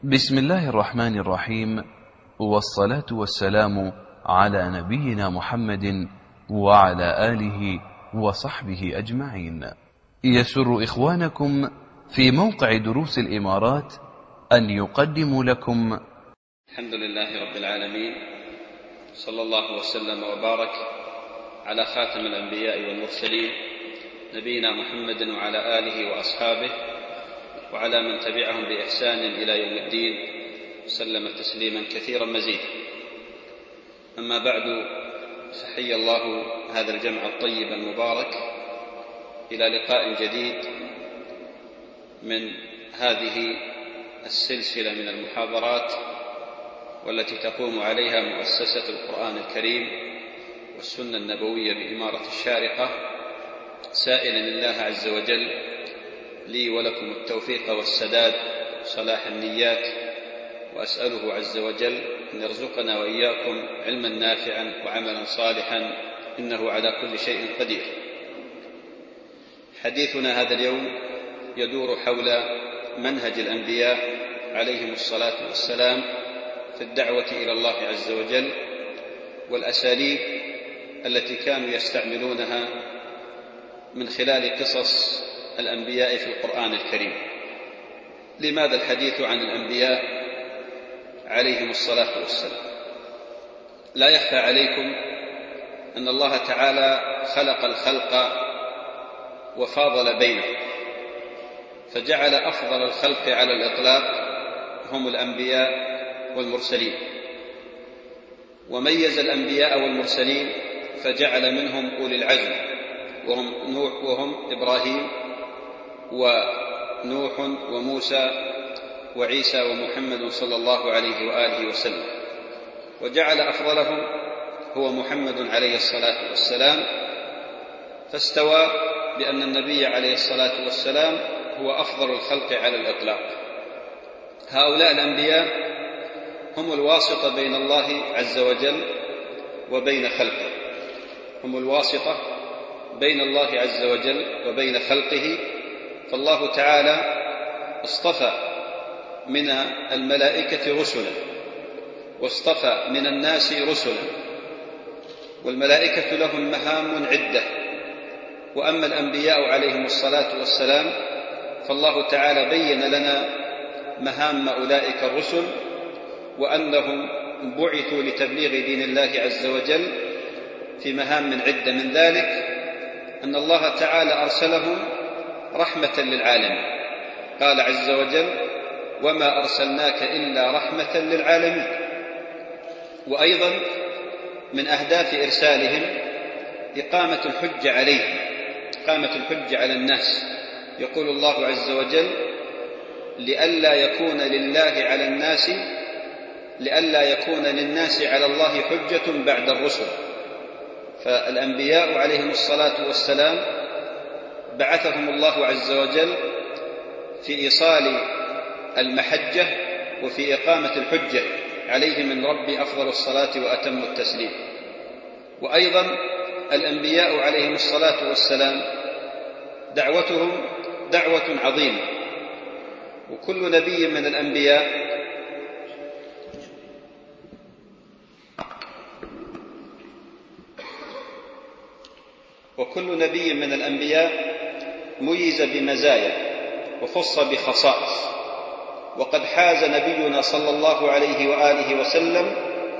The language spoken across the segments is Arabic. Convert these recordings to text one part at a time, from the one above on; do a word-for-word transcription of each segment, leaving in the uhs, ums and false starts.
بسم الله الرحمن الرحيم، والصلاة والسلام على نبينا محمد وعلى آله وصحبه أجمعين. يسر إخوانكم في موقع دروس الإمارات أن يقدموا لكم الحمد لله رب العالمين، صلى الله وسلم وبارك على خاتم الأنبياء والمرسلين نبينا محمد وعلى آله وأصحابه وعلى من تبعهم بإحسان إلى يوم الدين وسلم تسليما كثيرا مزيدا. أما بعد، فحي الله هذا الجمع الطيب المبارك إلى لقاء جديد من هذه السلسلة من المحاضرات والتي تقوم عليها مؤسسة القرآن الكريم والسنة النبوية بإمارة الشارقة، سائلا الله عز وجل لي ولكم التوفيق والسداد وصلاح النيات، وأسأله عز وجل أن يرزقنا وإياكم علما نافعا وعملا صالحا، إنه على كل شيء قدير. حديثنا هذا اليوم يدور حول منهج الأنبياء عليهم الصلاة والسلام في الدعوة إلى الله عز وجل، والأساليب التي كانوا يستعملونها من خلال قصص الأنبياء في القرآن الكريم. لماذا الحديث عن الأنبياء عليهم الصلاة والسلام؟ لا يخفى عليكم أن الله تعالى خلق الخلق وفاضل بينهم، فجعل أفضل الخلق على الإطلاق هم الأنبياء والمرسلين، وميز الأنبياء والمرسلين فجعل منهم أولي العزم وهم نوح وهم إبراهيم ونوح وموسى وعيسى ومحمد صلى الله عليه وآله وسلم، وجعل أفضلهم هو محمد عليه الصلاة والسلام، فاستوى بأن النبي عليه الصلاة والسلام هو أفضل الخلق على الإطلاق. هؤلاء الأنبياء هم الواسطة بين الله عز وجل وبين خلقه، هم الواسطة بين الله عز وجل وبين خلقه. فالله تعالى اصطفى من الملائكة رسلا واصطفى من الناس رسلا، والملائكة لهم مهام عدة، وأما الأنبياء عليهم الصلاة والسلام فالله تعالى بين لنا مهام أولئك الرسل، وأنهم بعثوا لتبليغ دين الله عز وجل في مهام من عدة. من ذلك أن الله تعالى أرسلهم رحمة للعالمين، قال عز وجل: وما أرسلناك إلا رحمة للعالمين. وأيضا من أهداف إرسالهم إقامة الحجة عليهم، إقامة الحجة على الناس. يقول الله عز وجل: لئلا يكون لله على الناس لئلا يكون للناس على الله حجة بعد الرسل. فالأنبياء عليهم الصلاة والسلام بعثهم الله عز وجل في إيصال المحجة وفي إقامة الحجة عليه من رب أفضل الصلاة وأتم التسليم. وأيضا الأنبياء عليهم الصلاة والسلام دعوتهم دعوة عظيمة، وكل نبي من الأنبياء وكل نبي من الأنبياء ميز بمزايا وخص بخصائص، وقد حاز نبينا صلى الله عليه وآله وسلم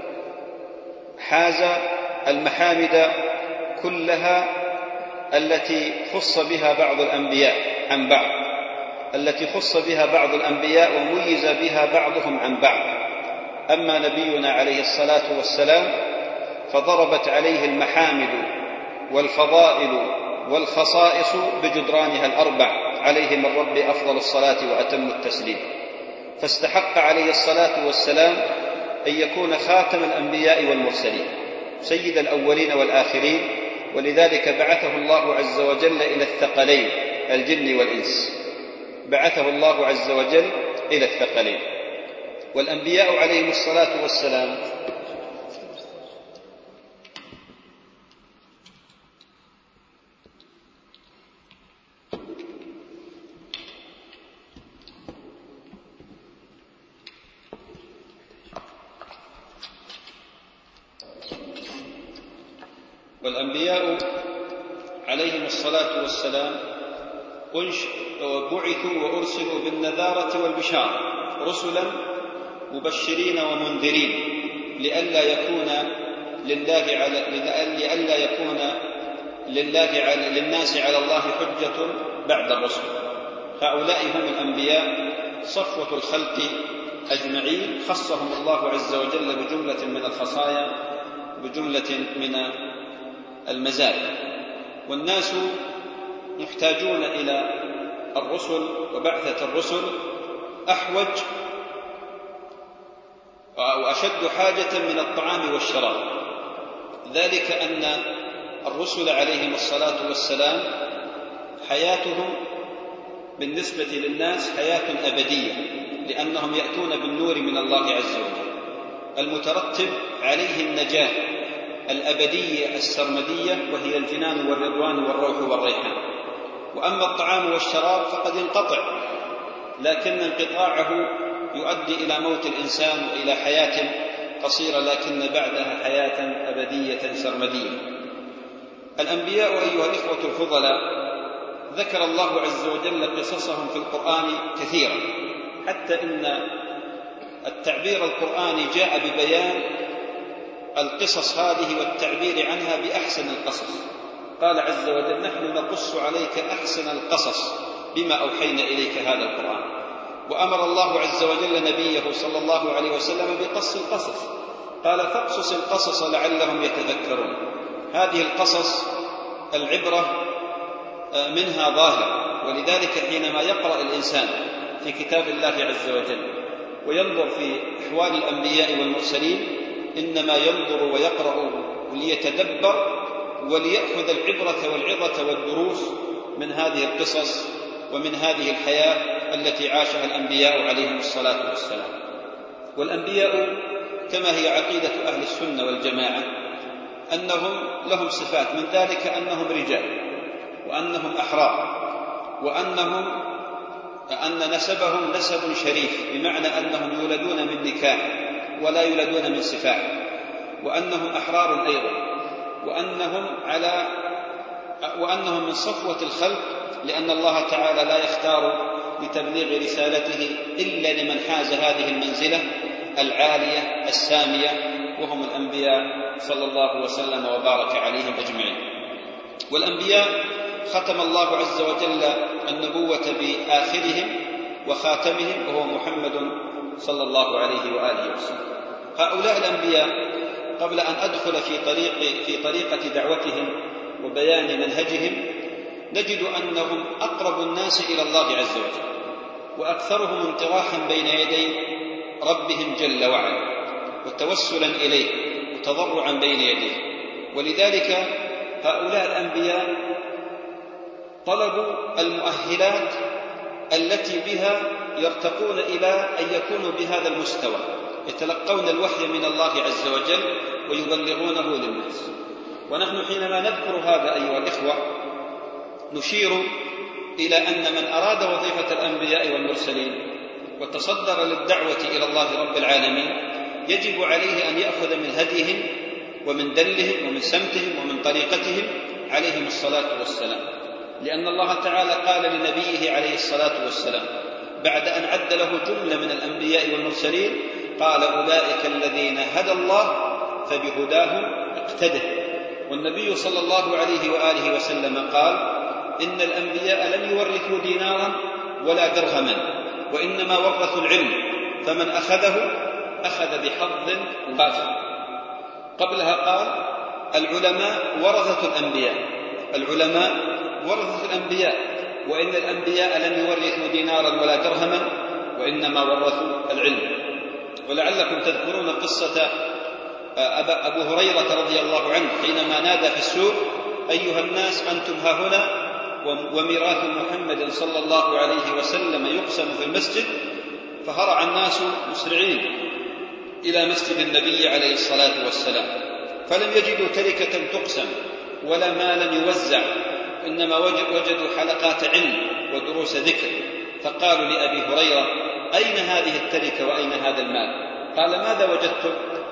حاز المحامد كلها التي خص بها بعض الأنبياء عن بعض، التي خص بها بعض الأنبياء وميز بها بعضهم عن بعض. أما نبينا عليه الصلاة والسلام فضربت عليه المحامد والفضائل والخصائص بجدرانها الأربع عليه من رب أفضل الصلاة وأتم التسليم، فاستحق عليه الصلاة والسلام أن يكون خاتم الأنبياء والمرسلين، سيد الأولين والآخرين. ولذلك بعثه الله عز وجل إلى الثقلين الجن والإنس، بعثه الله عز وجل إلى الثقلين. والأنبياء عليهم الصلاة والسلام والأنبياء عليهم الصلاة والسلام بعثوا وأرسلوا بالنذارة والبشارة رسلا مبشرين ومنذرين لئلا يكون لله على لئلا يكون لله على للناس على الله حجة بعد الرسل. هؤلاء هم الأنبياء صفوة الخلق أجمعين، خصهم الله عز وجل بجملة من الخصايا بجملة من المزايا. والناس محتاجون إلى الرسل وبعثة الرسل أحوج أو أشد حاجة من الطعام والشراب، ذلك أن الرسل عليهم الصلاة والسلام حياتهم بالنسبة للناس حياة أبدية، لأنهم يأتون بالنور من الله عز وجل المترتب عليه النجاة الأبدية السرمدية، وهي الجنان والرضوان والروح والريحان. وأما الطعام والشراب فقد انقطع، لكن انقطاعه يؤدي إلى موت الإنسان وإلى حياة قصيرة لكن بعدها حياة أبدية سرمدية. الأنبياء أيها الإخوة الفضلاء ذكر الله عز وجل قصصهم في القرآن كثيرا، حتى إن التعبير القرآني جاء ببيان القصص هذه والتعبير عنها بأحسن القصص. قال عز وجل: نحن نقص عليك أحسن القصص بما أوحينا إليك هذا القرآن. وأمر الله عز وجل نبيه صلى الله عليه وسلم بقص القصص، قال: فاقصص القصص لعلهم يتذكرون. هذه القصص العبرة منها ظاهرة، ولذلك حينما يقرأ الإنسان في كتاب الله عز وجل وينظر في أحوال الأنبياء والمرسلين إنما ينظر ويقرأ ليتدبر وليأخذ العبرة والعظة والدروس من هذه القصص ومن هذه الحياة التي عاشها الأنبياء عليهم الصلاة والسلام. والأنبياء كما هي عقيدة أهل السنة والجماعة أنهم لهم صفات، من ذلك أنهم رجال، وأنهم أحرار، وأنهم أن نسبهم نسب شريف، بمعنى أنهم يولدون من نكاح ولا يولدون من سفاح، وأنهم أحرار أيضا، وأنهم على وأنهم من صفوة الخلق، لأن الله تعالى لا يختار لتبليغ رسالته إلا لمن حاز هذه المنزلة العالية السامية، وهم الأنبياء صلى الله وسلم وبارك عليهم أجمعين. والأنبياء ختم الله عز وجل النبوة بآخرهم وخاتمهم وهو محمد صلى الله عليه وآله وسلم. هؤلاء الأنبياء قبل أن أدخل في طريق في طريقة دعوتهم وبيان منهجهم نجد أنهم أقرب الناس إلى الله عز وجل، وأكثرهم انطراحا بين يدي ربهم جل وعلا، وتوسلا إليه وتضرعا بين يديه. ولذلك هؤلاء الأنبياء طلبوا المؤهلات التي بها يرتقون إلى أن يكونوا بهذا المستوى، يتلقون الوحي من الله عز وجل ويبلغونه للناس. ونحن حينما نذكر هذا أيها الإخوة نشير إلى أن من أراد وظيفة الأنبياء والمرسلين وتصدر للدعوة إلى الله رب العالمين يجب عليه أن يأخذ من هديهم ومن دلهم ومن سمتهم ومن طريقتهم عليهم الصلاة والسلام، لأن الله تعالى قال لنبيه عليه الصلاة والسلام بعد أن عد له جملة من الأنبياء والمرسلين قال: أولئك الذين هدى الله فبهداهم اقتده. والنبي صلى الله عليه وآله وسلم قال: إن الأنبياء لم يورثوا دينارا ولا درهما، وإنما ورثوا العلم، فمن أخذه أخذ بحظ وافر. قبلها قال: العلماء ورثة الأنبياء، العلماء ورثة الأنبياء، وإن الأنبياء لم يورثوا دينارا ولا درهما وإنما ورثوا العلم. ولعلكم تذكرون قصة أبو هريرة رضي الله عنه حينما نادى في السوق: أيها الناس أنتم هاهنا وميراث محمد صلى الله عليه وسلم يقسم في المسجد، فهرع الناس مسرعين إلى مسجد النبي عليه الصلاة والسلام، فلم يجدوا تركة تقسم ولا مالا يوزع، إنما وجدوا حلقات علم ودروس ذكر، فقالوا لأبي هريرة: أين هذه التركة وأين هذا المال؟ قال: ماذا وجدتم؟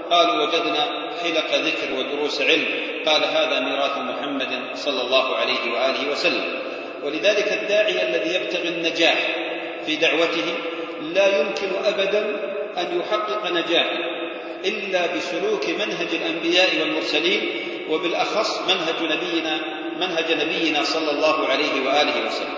قالوا وجدنا حلق ذكر ودروس علم، قال هذا ميراث محمد صلى الله عليه وآله وسلم. ولذلك الداعي الذي يبتغي النجاح في دعوته لا يمكن أبدا أن يحقق نجاحا إلا بسلوك منهج الأنبياء والمرسلين، وبالأخص منهج نبينا منهج نبينا صلى الله عليه وآله وسلم،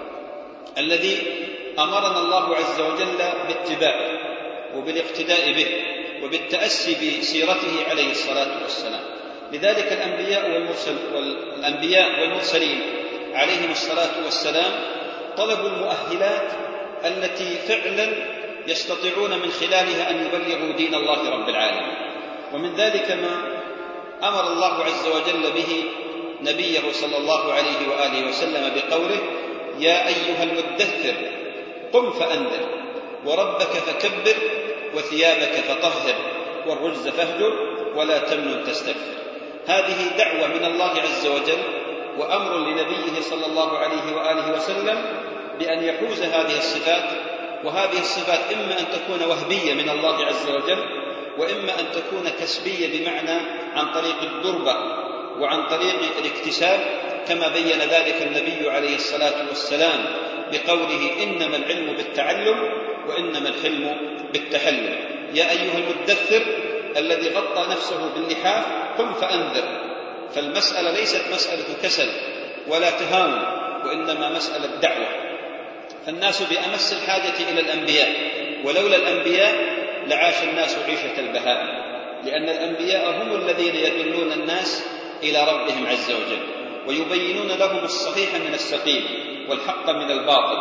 الذي أمرنا الله عز وجل باتباعه وبالاقتداء به وبالتأسي بسيرته عليه الصلاة والسلام. لذلك الأنبياء والمرسل والأنبياء والمرسلين عليهم الصلاة والسلام طلبوا المؤهلات التي فعلا يستطيعون من خلالها أن يبلغوا دين الله رب العالمين. ومن ذلك ما أمر الله عز وجل به نبيه صلى الله عليه وآله وسلم بقوله يا أيها المدثر قم فأنذر وربك فكبر وثيابك فطهر والرجز فاهجر ولا تمنن تستكثر. هذه دعوة من الله عز وجل وأمر لنبيه صلى الله عليه وآله وسلم بأن يحوز هذه الصفات. وهذه الصفات إما أن تكون وهبية من الله عز وجل، وإما أن تكون كسبية بمعنى عن طريق الدربة وعن طريق الاكتساب، كما بين ذلك النبي عليه الصلاة والسلام بقوله إنما العلم بالتعلم وإنما الحلم بالتحلم. يا أيها المدثر الذي غطى نفسه باللحاف قم فأنذر. فالمسألة ليست مسألة كسل ولا تهاون، وإنما مسألة دعوة. فالناس بأمس الحاجة إلى الأنبياء، ولولا الأنبياء لعاش الناس عيشة البهائم، لأن الأنبياء هم الذين يدلون الناس إلى ربهم عز وجل ويبينون لهم الصحيح من السقيم والحق من الباطل.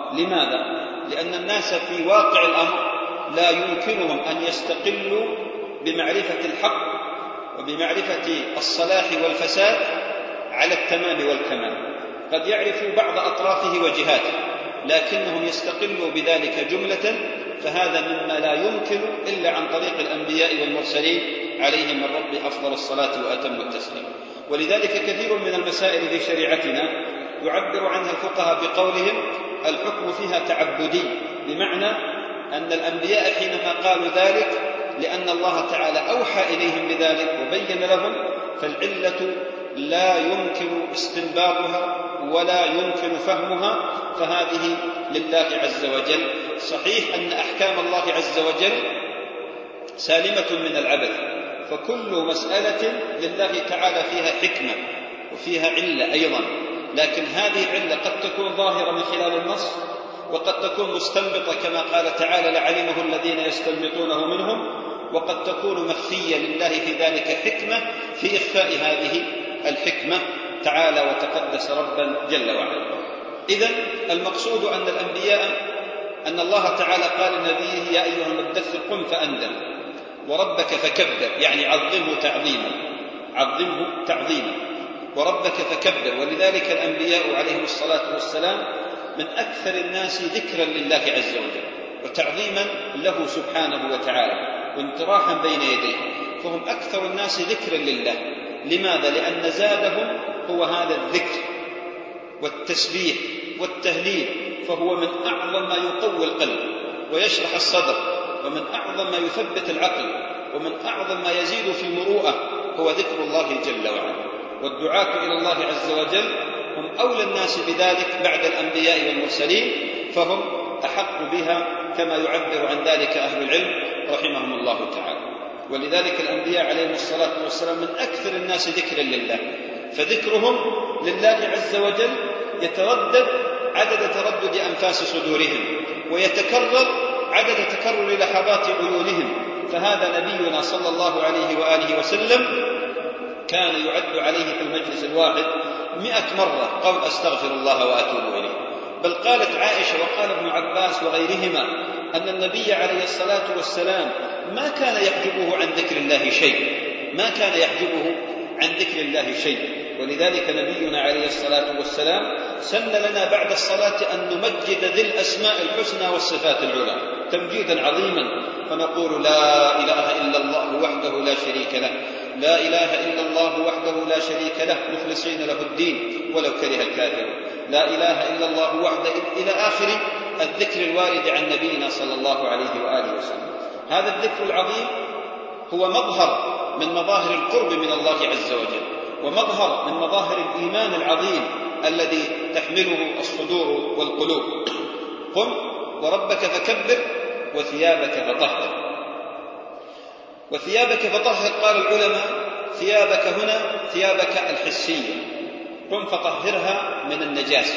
لماذا؟ لأن الناس في واقع الأمر لا يمكنهم أن يستقلوا بمعرفة الحق وبمعرفة الصلاح والفساد على التمام والكمال. قد يعرفوا بعض أطرافه وجهاته لكنهم يستقلوا بذلك جملة، فهذا مما لا يمكن إلا عن طريق الأنبياء والمرسلين عليهم من رب أفضل الصلاة وأتم التسليم. ولذلك كثير من المسائل في شريعتنا يعبر عنها الفقهاء بقولهم الحكم فيها تعبدي، بمعنى أن الأنبياء حينما قالوا ذلك لأن الله تعالى أوحى إليهم بذلك وبين لهم، فالعلة لا يمكن استنباطها ولا يمكن فهمها، فهذه لله عز وجل. صحيح أن أحكام الله عز وجل سالمة من العبث، فكل مسألة لله تعالى فيها حكمة وفيها علة أيضا، لكن هذه العلة قد تكون ظاهرة من خلال النص وقد تكون مستنبطة كما قال تعالى لعلمه الذين يستنبطونه منهم، وقد تكون مخفية لله في ذلك حكمة في إخفاء هذه الحكمة تعالى وتقدس ربا جل وعلا. إذن المقصود أن الأنبياء أن الله تعالى قال لنبيه يا أيها المدثر قم فأنذر وربك فكبر، يعني عظمه تعظيما عظمه تعظيما وربك فكبر. ولذلك الأنبياء عليهم الصلاة والسلام من أكثر الناس ذكرا لله عز وجل وتعظيما له سبحانه وتعالى وانطراحا بين يديه، فهم أكثر الناس ذكرا لله. لماذا؟ لأن زادهم هو هذا الذكر والتسبيح والتهليل، فهو من أعظم ما يقوي القلب ويشرح الصدر، ومن أعظم ما يثبت العقل، ومن أعظم ما يزيد في المروءة هو ذكر الله جل وعلا. والدعاة إلى الله عز وجل هم أولى الناس بذلك بعد الأنبياء والمرسلين، فهم أحق بها كما يعبر عن ذلك أهل العلم رحمهم الله تعالى. ولذلك الأنبياء عليهم الصلاة والسلام من أكثر الناس ذكرا لله، فذكرهم لله عز وجل يتردد عدد تردد أنفاس صدورهم ويتكرر عدد تكرر لحظات عيونهم. فهذا نبينا صلى الله عليه وآله وسلم كان يعد عليه في المجلس الواحد مئة مرة قول أستغفر الله وأتوب إليه. بل قالت عائشة وقال ابن عباس وغيرهما أن النبي عليه الصلاة والسلام ما كان يحجبه عن ذكر الله شيء ما كان يحجبه عن ذكر الله شيء. ولذلك نبينا عليه الصلاة والسلام سن لنا بعد الصلاة أن نمجد ذي الأسماء الحسنى والصفات العلى تمجيدا عظيما، فنقول لا إله إلا الله وحده لا شريك له، لا إله إلا الله وحده لا شريك له مخلصين له الدين ولو كره الكافرون، لا إله إلا الله وحده إلى آخر الذكر الوارد عن نبينا صلى الله عليه وآله وسلم. هذا الذكر العظيم هو مظهر من مظاهر القرب من الله عز وجل، ومظهر من مظاهر الإيمان العظيم الذي تحمله الصدور والقلوب. قم وربك فكبر وثيابك فطهر. وثيابك فطهر، قال العلماء ثيابك هنا ثيابك الحسية، قم فطهرها من النجاسة.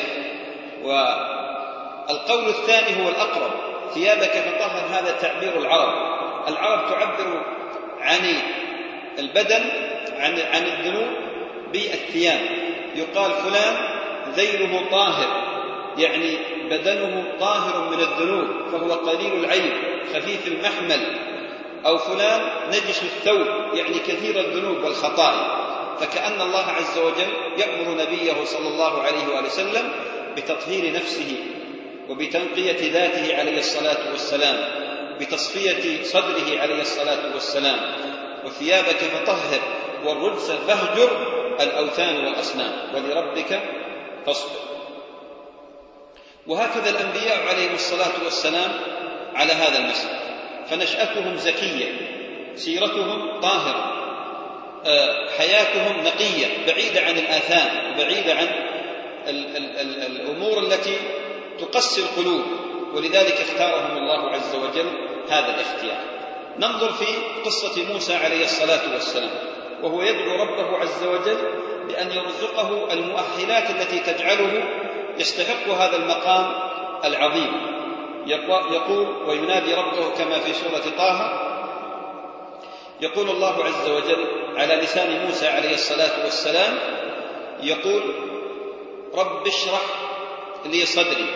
والقول الثاني هو الأقرب، ثيابك فطهر، هذا تعبير العرب. العرب تعبر عن البدن عن عن الذنوب بالثياب، يقال فلان ذيله طاهر، يعني بدنه طاهر من الذنوب فهو قليل العيب خفيف المحمل، أو فلان نجس الثوب يعني كثير الذنوب والخطايا. فكأن الله عز وجل يأمر نبيه صلى الله عليه وآله وسلم بتطهير نفسه وبتنقية ذاته عليه الصلاة والسلام، بتصفية صدره عليه الصلاة والسلام. وثيابك فطهر والرجس فاهجر الأوثان والأصنام ولربك فاصبر. وهكذا الأنبياء عليهم الصلاة والسلام على هذا المسلك، فنشأتهم زكية، سيرتهم طاهرة، حياتهم نقية بعيدة عن الآثام وبعيدة عن ال ال ال الأمور التي تقسي القلوب، ولذلك اختارهم الله عز وجل هذا الاختيار. ننظر في قصة موسى عليه الصلاة والسلام وهو يدعو ربه عز وجل بأن يرزقه المؤهلات التي تجعله يستحق هذا المقام العظيم. يقول وينادي ربه كما في سورة طه، يقول الله عز وجل على لسان موسى عليه الصلاة والسلام، يقول رب اشرح لي صدري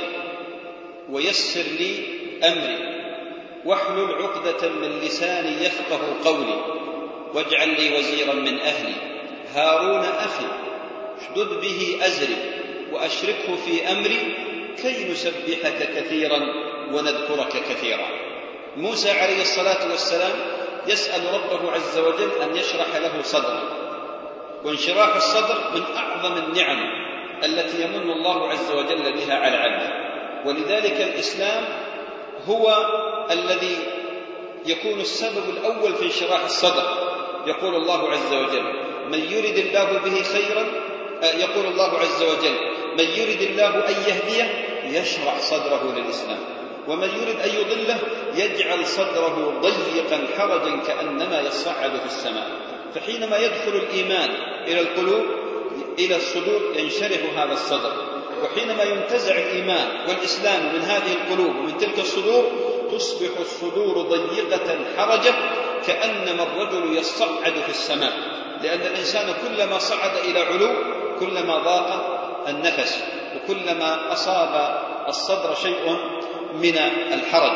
ويسر لي أمري واحلل عقدة من لساني يفقه قولي واجعل لي وزيرا من أهلي هارون أخي اشدد به أزري وأشركه في أمري كي نسبحك كثيرا ونذكرك كثيرا. موسى عليه الصلاة والسلام يسأل ربه عز وجل أن يشرح له صدره، وانشراح الصدر من أعظم النعم التي يمن الله عز وجل بها على عبده، ولذلك الإسلام هو الذي يكون السبب الأول في انشراح الصدر. يقول الله عز وجل من يرد الله به خيرا، يقول الله عز وجل من يرد الله أن يهديه يشرح صدره للإسلام، ومن يرد أن يضله يجعل صدره ضيقا حرجا كأنما يصعد في السماء. فحينما يدخل الإيمان إلى القلوب إلى الصدور ينشرح هذا الصدر، وحينما ينتزع الإيمان والإسلام من هذه القلوب ومن تلك الصدور تصبح الصدور ضيقة حرجة كأنما الرجل يصعد في السماء، لأن الإنسان كلما صعد إلى علو كلما ضاق النفس وكلما أصاب الصدر شيء من الحرج.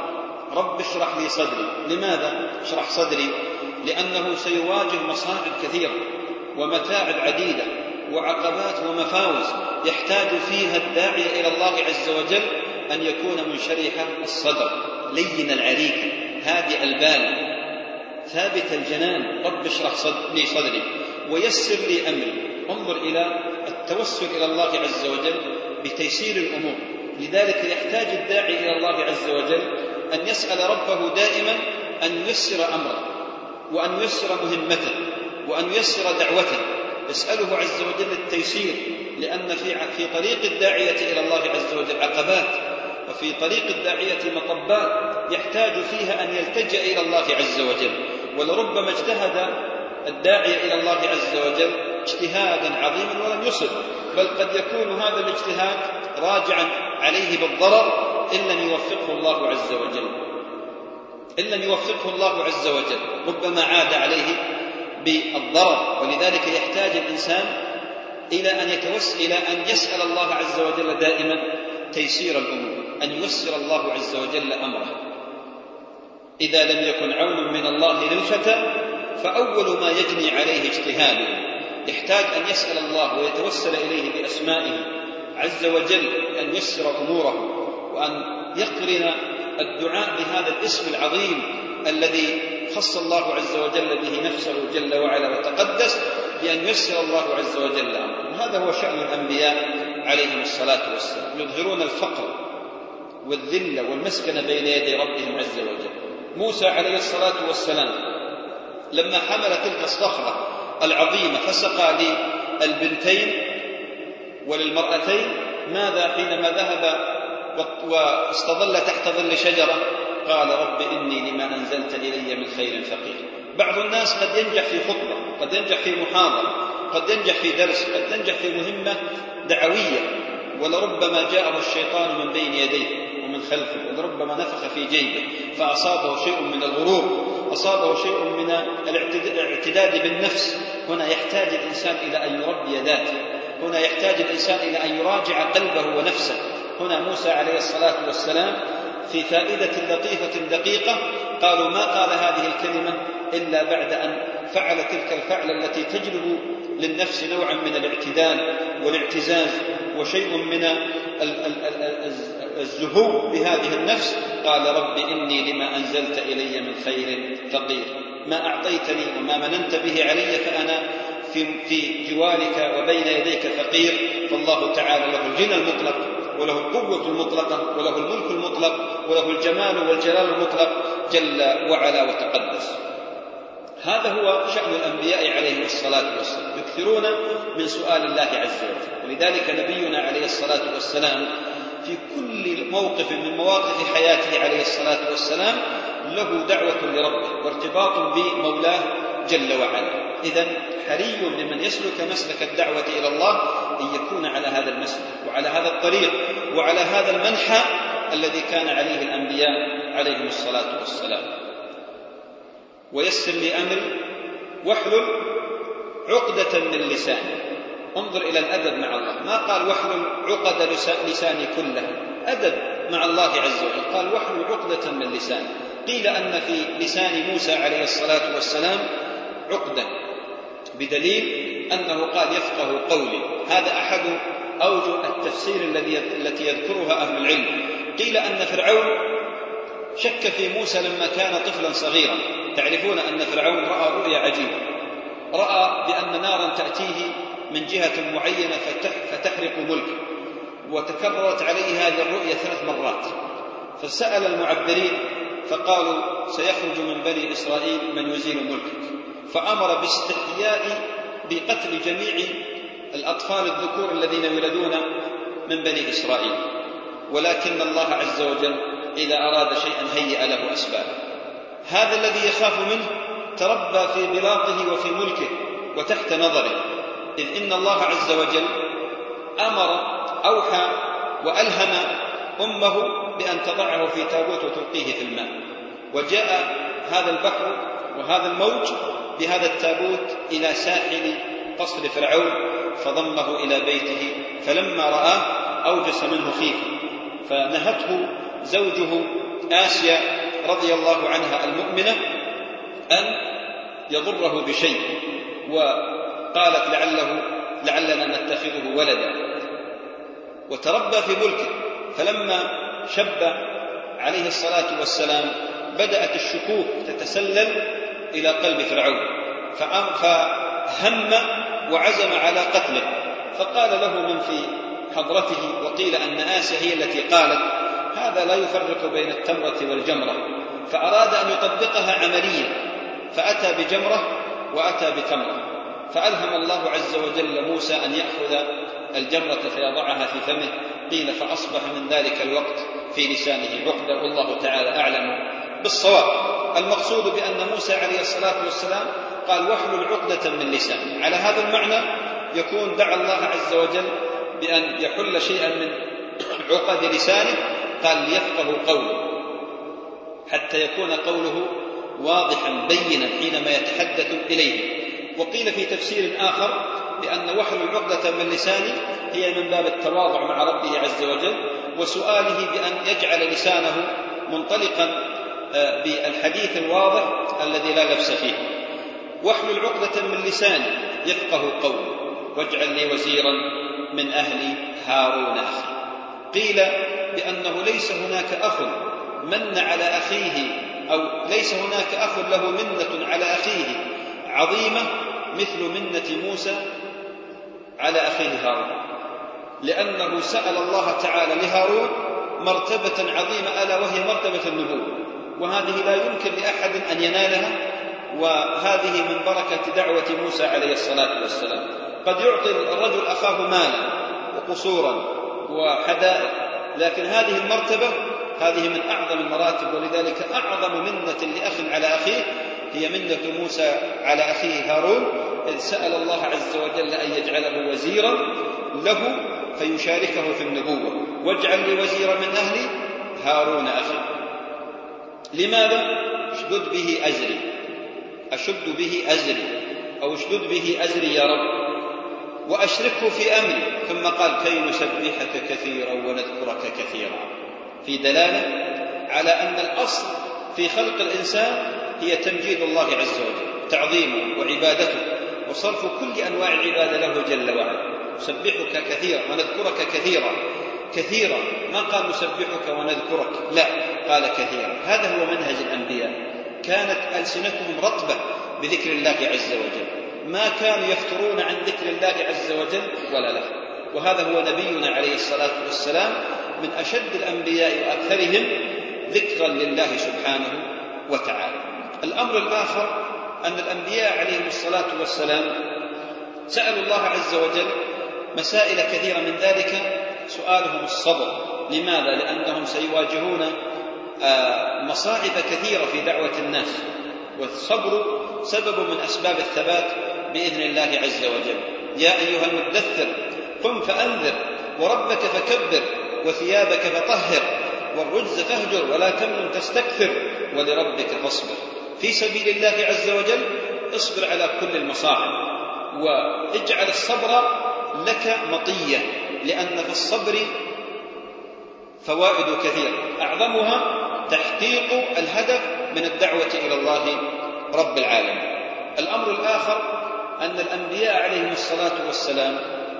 رب اشرح لي صدري. لماذا اشرح صدري؟ لأنه سيواجه مصاعب كثيرة ومتاعب عديدة وعقبات ومفاوز يحتاج فيها الداعي إلى الله عز وجل أن يكون منشرح الصدر لين العريكة هادئ البال ثابت الجنان. رب اشرح لي صدري ويسر لي أمري. انظر إلى التوسل إلى الله عز وجل بتيسير الأمور. لذلك يحتاج الداعي إلى الله عز وجل أن يسأل ربه دائما أن ييسر أمره وأن ييسر مهمته وأن ييسر دعوته. يسأله عز وجل التيسير، لأن في في طريق الداعية إلى الله عز وجل عقبات، وفي طريق الداعية مطبات يحتاج فيها أن يلتجأ إلى الله عز وجل. ولربما اجتهد الداعية إلى الله عز وجل اجتهادا عظيما ولم يصب، بل قد يكون هذا الاجتهاد راجعا عليه بالضرر إن لم يوفقه الله عز وجل إن لم يوفقه الله عز وجل ربما عاد عليه بالضرر. ولذلك يحتاج الإنسان إلى أن يتوسل إلى أن يسأل الله عز وجل دائما تيسير الأمور، أن ييسر الله عز وجل أمره. إذا لم يكن عون من الله للفتى فأول ما يجني عليه اجتهاده. يحتاج أن يسأل الله ويتوسل إليه بأسمائه عز وجل أن ييسر أموره، وأن يقرن الدعاء بهذا الاسم العظيم الذي خص الله عز وجل به نفسه جل وعلا وتقدس، بأن ييسر الله عز وجل أمره. وهذا هو شأن الأنبياء عليهم الصلاة والسلام، يظهرون الفقر والذلة والمسكنة بين يدي ربهم عز وجل. موسى عليه الصلاة والسلام لما حمل تلك الصخرة العظيمة فسقى للبنتين وللمرأتين، ماذا حينما ذهب واستظل تحت ظل شجرة؟ قال رب إني لما أنزلت إلي من خير فقير. بعض الناس قد ينجح في خطبة، قد ينجح في محاضرة، قد ينجح في درس، قد ينجح في مهمة دعوية، ولربما جاءه الشيطان من بين يديه ومن خلفه، ولربما نفخ في جيبه فأصابه شيء من الغرور، أصابه شيء من الاعتداد بالنفس. هنا يحتاج الإنسان إلى أن يربي ذاته، هنا يحتاج الإنسان إلى أن يراجع قلبه ونفسه. هنا موسى عليه الصلاة والسلام في فائدة لطيفة دقيقة قالوا ما قال هذه الكلمة إلا بعد أن فعل تلك الفعل التي تجلب للنفس نوعا من الاعتدال والاعتزاز وشيء من الزهو بهذه النفس. قال رب إني لما أنزلت إلي من خير فقير، ما أعطيتني وما مننت به علي فأنا في جوارك وبين يديك فقير. فالله تعالى له الغنى المطلق وله القوة المطلقة وله الملك المطلق وله الجمال والجلال المطلق جل وعلا وتقدس. هذا هو شأن الأنبياء عليه الصلاة والسلام، يكثرون من سؤال الله عز وجل. ولذلك نبينا عليه الصلاة والسلام في كل موقف من مواقف حياته عليه الصلاة والسلام له دعوة لربه وارتباط بمولاه جل وعلا. إذن حري لمن يسلك مسلك الدعوة إلى الله أن يكون على هذا المسلك وعلى هذا الطريق وعلى هذا المنحى الذي كان عليه الأنبياء عليهم الصلاة والسلام. ويسر لي أمري واحلل عقدة من لساني. انظر إلى الأدب مع الله، ما قال واحلل عقد لساني كله، أدب مع الله عز وجل، قال واحلل عقدة من لساني. قيل أن في لسان موسى عليه الصلاة والسلام عقدة بدليل أنه قال يفقه قولي. هذا أحد أوجه التفسير التي يذكرها أهل العلم. قيل أن فرعون شك في موسى لما كان طفلا صغيرا. تعرفون أن فرعون رأى رؤيا عجيبة، رأى بأن نارا تأتيه من جهة معينة فتحرق ملكه، وتكررت عليه هذه الرؤيا ثلاث مرات. فسأل المعبرين فقالوا سيخرج من بني إسرائيل من يزيل ملكك، فأمر باستحياء بقتل جميع الأطفال الذكور الذين يولدون من بني إسرائيل. ولكن الله عز وجل إذا أراد شيئا هيئ له أسباب. هذا الذي يخاف منه تربى في بلاطه وفي ملكه وتحت نظره، إذ إن الله عز وجل أمر أوحى وألهم أمه بأن تضعه في تابوت وتلقيه في الماء، وجاء هذا البحر وهذا الموج بهذا التابوت إلى ساحل قصر فرعون فضمه إلى بيته، فلما رآه أوجس منه خيفة، فنهته زوجه آسيا رضي الله عنها المؤمنة أن يضره بشيء، وقالت لعله لعلنا نتخذه ولدا، وتربى في ملكه. فلما شب عليه الصلاة والسلام بدأت الشكوك تتسلل إلى قلب فرعون، فهم وعزم على قتله. فقال له من في حضرته، وقيل أن آسيا هي التي قالت هذا لا يفرق بين التمرة والجمرة، فأراد أن يطبقها عمليا، فأتى بجمرة وأتى بتمرة، فألهم الله عز وجل موسى أن يأخذ الجمرة فيضعها في فمه. قيل فأصبح من ذلك الوقت في لسانه عقدة، والله تعالى أعلم بالصواب. المقصود بأن موسى عليه الصلاة والسلام قال واحلل عقدة من لسانه. على هذا المعنى يكون دعا الله عز وجل بأن يحل شيئا من عقد لسانه، قال ليفقه قوله، حتى يكون قوله واضحا بينا حينما يتحدث إليه. وقيل في تفسير آخر بأن وحل عقدة من لسانه هي من باب التواضع مع ربه عز وجل، وسؤاله بأن يجعل لسانه منطلقا بالحديث الواضح الذي لا لبس فيه. واحلل عقدة من لساني يفقه قولي واجعل لي وزيرا من أهلي هارون أخي. قيل بأنه ليس هناك أخ من على أخيه، أو ليس هناك أخ له منة على أخيه عظيمة مثل منة موسى على أخيه هارون، لأنه سأل الله تعالى لهارون مرتبة عظيمة ألا وهي مرتبة النبوة، وهذه لا يمكن لأحد أن ينالها وهذه من بركة دعوة موسى عليه الصلاة والسلام. قد يعطي الرجل أخاه مالا وقصورا وحدائق، لكن هذه المرتبة هذه من أعظم المراتب، ولذلك أعظم منة لأخ على أخيه هي منة موسى على أخيه هارون، إذ سأل الله عز وجل أن يجعله وزيرا له فيشاركه في النبوة، واجعل لي وزيرا من أهلي هارون أخي. لماذا؟ اشدد به أزري، أشد به أزري أو اشدد به أزري يا رب، وأشركه في أمري. ثم قال كي نسبحك كثيرا ونذكرك كثيرا، في دلالة على أن الأصل في خلق الإنسان هي تمجيد الله عز وجل، تعظيمه وعبادته وصرف كل أنواع العبادة له جل وعلا. نسبحك كثيرا ونذكرك كثيرا، كثيرا ما قال نسبحك ونذكرك، لا قال كثيرا. هذا هو منهج الأنبياء، كانت ألسنتهم رطبة بذكر الله عز وجل، ما كانوا يفترون عن ذكر الله عز وجل ولا لا. وهذا هو نبينا عليه الصلاة والسلام من أشد الأنبياء وأكثرهم ذكرا لله سبحانه وتعالى. الأمر الآخر أن الأنبياء عليهم الصلاة والسلام سألوا الله عز وجل مسائل كثيرة، من ذلك سؤالهم الصبر. لماذا؟ لأنهم سيواجهون مصاعب كثيرة في دعوة الناس، والصبر سبب من أسباب الثبات بإذن الله عز وجل. يا أيها المدثر قم فأنذر وربك فكبر وثيابك فطهر والرجز فاهجر ولا تمنن تستكثر ولربك فاصبر. في سبيل الله عز وجل اصبر على كل المصاعب، واجعل الصبر لك مطية، لأن في الصبر فوائد كثيرة، أعظمها تحقيق الهدف من الدعوة إلى الله رب العالمين. الأمر الآخر أن الأنبياء عليهم الصلاة والسلام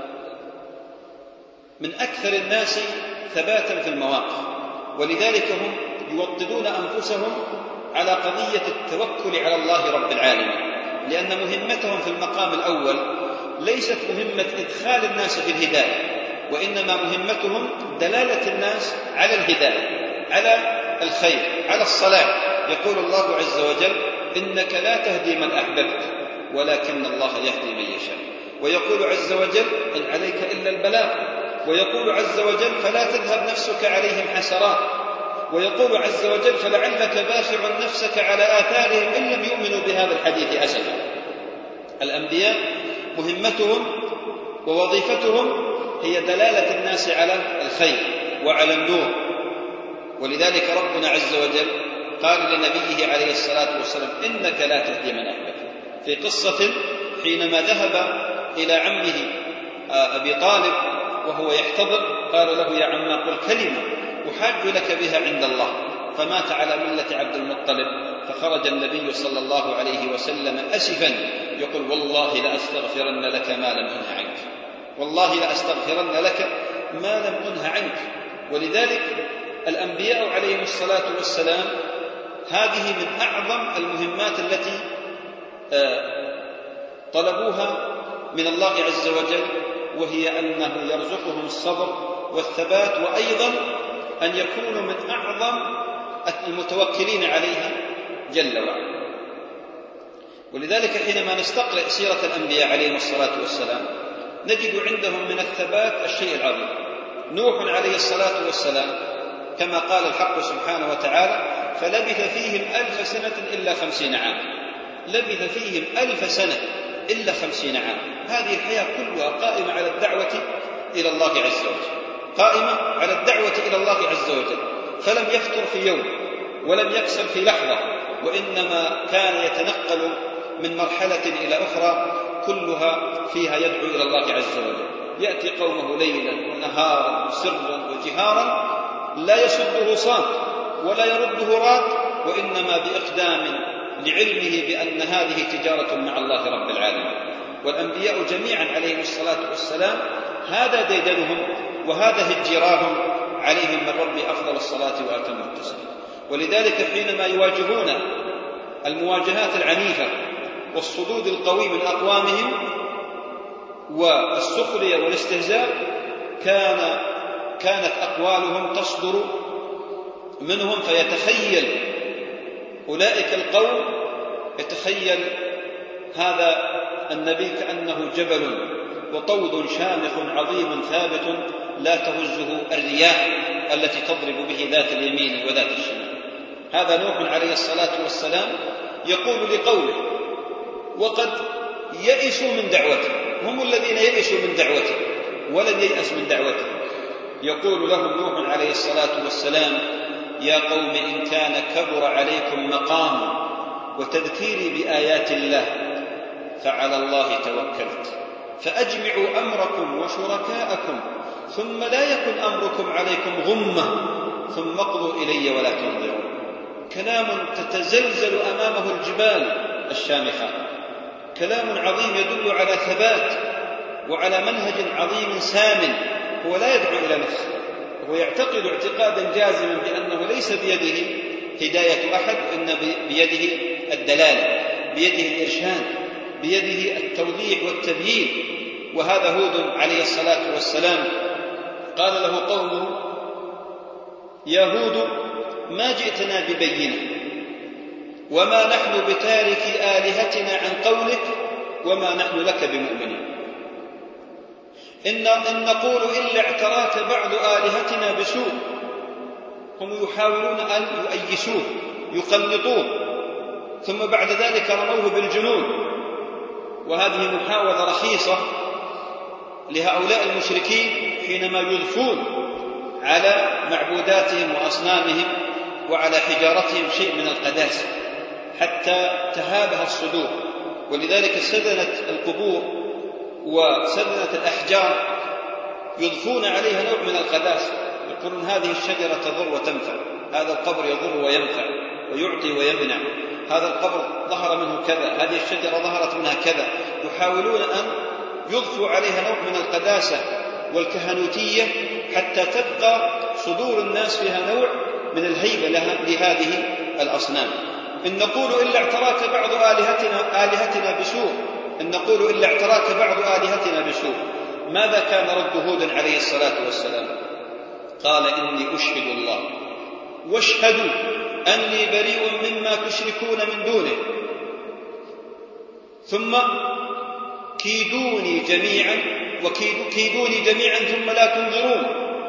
من أكثر الناس ثباتا في المواقف، ولذلك هم يوطدون أنفسهم على قضية التوكل على الله رب العالمين، لأن مهمتهم في المقام الأول ليست مهمة إدخال الناس في الهداية، وإنما مهمتهم دلالة الناس على الهداية، على الخير، على الصلاح. يقول الله عز وجل إنك لا تهدي من أحببت ولكن الله يهدي من يشاء. ويقول عز وجل إن عليك إلا البلاغ. ويقول عز وجل فلا تذهب نفسك عليهم حسرات. ويقول عز وجل فلعلك باخع نفسك على آثارهم إن لم يؤمنوا بهذا الحديث أسفا. الأنبياء مهمتهم ووظيفتهم هي دلالة الناس على الخير وعلى النور. ولذلك ربنا عز وجل قال لنبيه عليه الصلاة والسلام إنك لا تهدي من أحببت. في قصة حينما ذهب إلى عمه أبي طالب وهو يحتضر قال له يا عم قل كلمة أحاج لك بها عند الله، فمات على ملة عبد المطلب. فخرج النبي صلى الله عليه وسلم أسفا يقول والله لأستغفرن لك ما لم أنه عنك، والله لأستغفرن لك ما لم أنه عنك. ولذلك الأنبياء عليهم الصلاة والسلام هذه من أعظم المهمات التي طلبوها من الله عز وجل، وهي أنه يرزقهم الصبر والثبات، وأيضا أن يكونوا من أعظم المتوكلين عليه جل وعلا. ولذلك حينما نستقرأ سيرة الأنبياء عليهم الصلاة والسلام نجد عندهم من الثبات الشيء العظيم. نوح عليه الصلاة والسلام كما قال الحق سبحانه وتعالى فلبث فيهم ألف سنة إلا خمسين عام. لبث فيهم ألف سنة إلا خمسين عام. هذه الحياة كلها قائمة على الدعوة إلى الله عز وجل، قائمة على الدعوة إلى الله عز وجل، فلم يفتر في يوم ولم يكسل في لحظة، وإنما كان يتنقل من مرحلة إلى أخرى كلها فيها يدعو إلى الله عز وجل. يأتي قومه ليلا ونهارا سرا وجهارا لا يسده صاد ولا يرده راد، وإنما بإقدام لعلمه بأن هذه تجارة مع الله رب العالمين. والأنبياء جميعا عليهم الصلاة والسلام هذا ديدنهم وهذا هجراهم عليهم من رب أفضل الصلاة وأتم التسليم. ولذلك حينما يواجهون المواجهات العنيفة والصدود القوي من أقوامهم والسخرية والاستهزاء كان كانت أقوالهم تصدر منهم، فيتخيل أولئك القوم يتخيل هذا النبي كأنه جبل وطود شامخ عظيم ثابت لا تهزه الرياح التي تضرب به ذات اليمين وذات الشمال. هذا نوح عليه الصلاة والسلام يقول لقومه وقد يئسوا من دعوته، هم الذين يئسوا من دعوته ولن ييأس من دعوته. يقول لهم نوح عليه الصلاة والسلام: يا قوم إن كان كبر عليكم مقامي وتذكيري بآيات الله فعلى الله توكلت، فأجمعوا أمركم وشركاءكم ثم لا يكن أمركم عليكم غمة ثم اقضوا إلي ولا تنظرون. كلام تتزلزل أمامه الجبال الشامخات، كلام عظيم يدل على ثبات وعلى منهج عظيم سام. هو لا يدعو إلى نفسه، هو يعتقد اعتقادا جازما بأنه ليس بيده هداية أحد، وإن بيده الدلالة، بيده الإرشاد، بيده التوضيح والتبيين. وهذا هود عليه الصلاة والسلام قال له قومه: يا هود ما جئتنا ببينة وما نحن بتارك آلهتنا عن قولك وما نحن لك بمؤمنين، إن, إن نقول إلا اعتراك بعض آلهتنا بسوء. هم يحاولون أن يؤيسوه يقلطوه، ثم بعد ذلك رموه بالجنون، وهذه محاولة رخيصة لهؤلاء المشركين حينما يضفون على معبوداتهم وأصنامهم وعلى حجارتهم شيء من القداسة حتى تهابها الصدور. ولذلك سدنة القبور وسدنة الأحجار يضفون عليها نوع من القداسة، يقولون هذه الشجرة تضر وتنفع، هذا القبر يضر وينفع ويعطي ويمنع، هذا القبر ظهر منه كذا، هذه الشجرة ظهرت منها كذا. يحاولون أن يضفوا عليها نوع من القداسة والكهنوتية حتى تبقى صدور الناس فيها نوع من الهيبة لها لهذه الأصنام. إن نقول إلا اعتراك بعض آلهتنا, آلهتنا بسوء إن نقول إلا اعتراك بعض آلهتنا بسوء. ماذا كان رد هود عليه الصلاة والسلام؟ قال: إني أشهد الله واشهدوا أني بريء مما تشركون من دونه ثم كيدوني جميعا وكيدوني جميعا ثم لا تنظرون،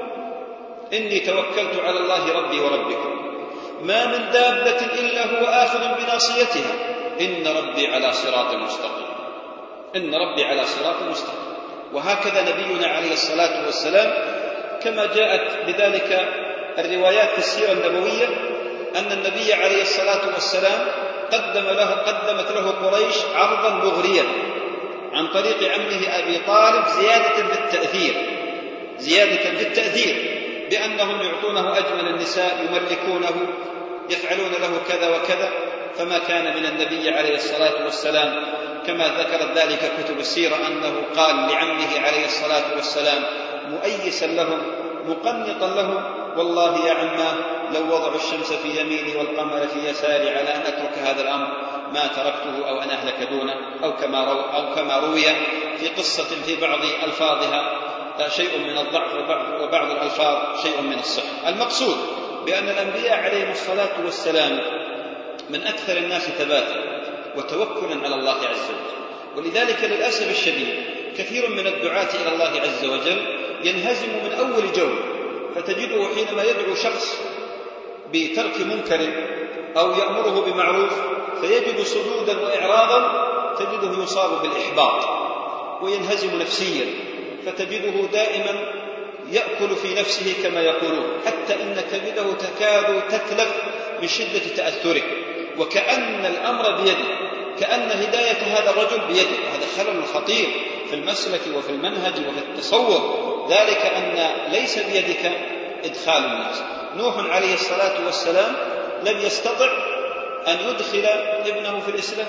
إني توكلت على الله ربي وربكم ما من دابة إلا هو آخذ بناصيتها إن ربي على صراط مستقيم إن ربي على صراط مستقيم. وهكذا نبينا عليه الصلاة والسلام كما جاءت بذلك الروايات في السيرة النبوية أن النبي عليه الصلاة والسلام قدم له قدمت له قريش عرضا مغريا عن طريق عمه أبي طالب زيادة في التأثير زيادة في التأثير بأنهم يعطونه أجمل النساء، يملكونه، يفعلون له كذا وكذا. فما كان من النبي عليه الصلاة والسلام كما ذكرت ذلك كتب السيرة أنه قال لعمه عليه الصلاة والسلام مؤيسا لهم مقنطا لهم: والله يا عماه لو وضعوا الشمس في يميني والقمر في يساري على أن أترك هذا الأمر ما تركته أو أن أهلك دونه، أو كما, رو أو كما روي في قصة في بعض ألفاظها شيء من الضعف وبعض الألفاظ شيء من الصحة. المقصود بأن الأنبياء عليهم الصلاة والسلام من أكثر الناس ثباتا وتوكلا على الله عز وجل. ولذلك للأسف الشديد كثير من الدعاة إلى الله عز وجل ينهزم من أول جولة، فتجده حينما يدعو شخص بترك منكر أو يأمره بمعروف فيجد صدودا وإعراضا، تجده يصاب بالإحباط وينهزم نفسيا، فتجده دائما يأكل في نفسه كما يقولون، حتى إن كبده تكاد تتلف من شدة تأثره، وكأن الأمر بيده، كأن هداية هذا الرجل بيده. هذا خلل خطير في المسلك وفي المنهج وفي التصور، ذلك أن ليس بيدك إدخال الناس. نوح عليه الصلاة والسلام لم يستطع أن يدخل ابنه في الإسلام،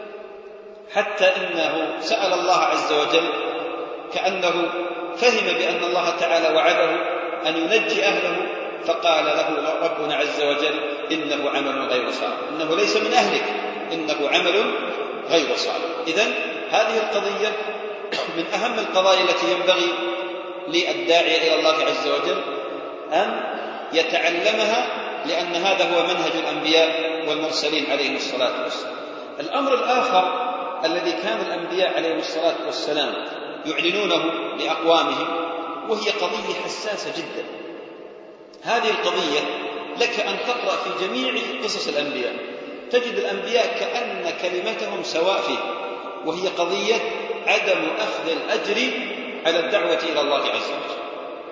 حتى إنه سأل الله عز وجل كأنه فهم بأن الله تعالى وعده أن ينجي أهله، فقال له ربنا عز وجل: إنه عمل غير صالح، إنه ليس من أهلك، إنه عمل غير صالح. إذن هذه القضية من أهم القضايا التي ينبغي للداعي إلى الله عز وجل أن يتعلمها، لأن هذا هو منهج الأنبياء والمرسلين عليهم الصلاة والسلام. الأمر الآخر الذي كان الأنبياء عليهم الصلاة والسلام يعلنونه لأقوامهم وهي قضية حساسة جدا. هذه القضية لك أن تقرأ في جميع قصص الأنبياء تجد الأنبياء كأن كلمتهم سواء فيه، وهي قضية عدم أخذ الأجر على الدعوة إلى الله عز وجل.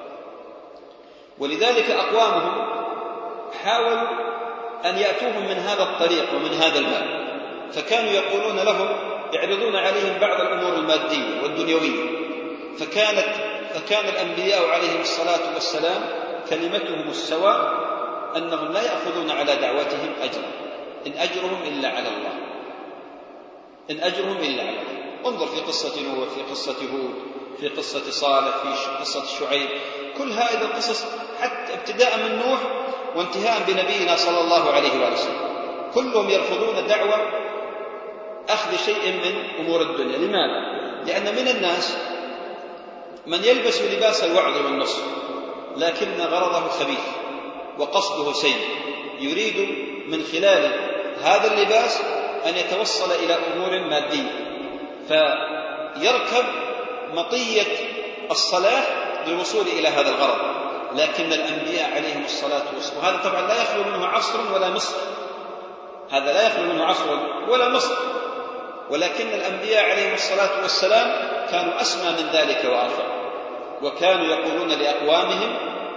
ولذلك أقوامهم حاولوا أن يأتوهم من هذا الطريق ومن هذا الباب، فكانوا يقولون لهم يعرضون عليهم بعض الأمور المادية والدنيوية، فكانت فكان الأنبياء عليهم الصلاة والسلام كلمتهم السواء أنهم لا يأخذون على دعوتهم أجرا، إن أجرهم إلا على الله، إن أجرهم إلا على الله. انظر في قصة نوح، في قصة هود، في قصة صالح، في قصة شعيب، كل هذه القصص حتى ابتداء من نوح وانتهاء بنبينا صلى الله عليه وسلم كلهم يرفضون دعوة أخذ شيء من أمور الدنيا. لماذا؟ لأن من الناس من يلبس لباس الوعظ والنصر لكن غرضه خبيث وقصده سيء، يريد من خلال هذا اللباس أن يتوصل إلى أمور مادية، فيركب مطية الصلاح للوصول إلى هذا الغرض. لكن الأنبياء عليهم الصلاة والسلام، وهذا طبعا لا يخلو منه عصر ولا مصر، هذا لا يخلو منه عصر ولا مصر، ولكن الأنبياء عليهم الصلاة والسلام كانوا أسمى من ذلك وأرفع، وكانوا يقولون لأقوامهم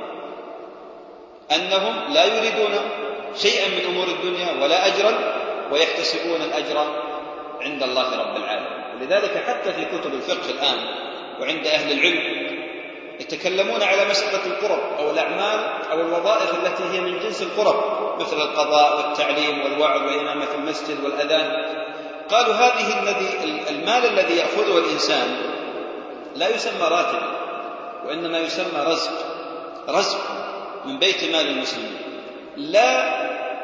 أنهم لا يريدون شيئا من أمور الدنيا ولا أجرا، ويحتسبون الأجر عند الله رب العالمين. ولذلك حتى في كتب الفقه الآن وعند أهل العلم يتكلمون على مسألة القرب أو الأعمال أو الوظائف التي هي من جنس القرب، مثل القضاء والتعليم والوعظ وإمامة المسجد والأذان. قالوا هذه الذي المال الذي يأخذه الإنسان لا يسمى راتب، وإنما يسمى رزق، رزق من بيت مال المسلمين، لا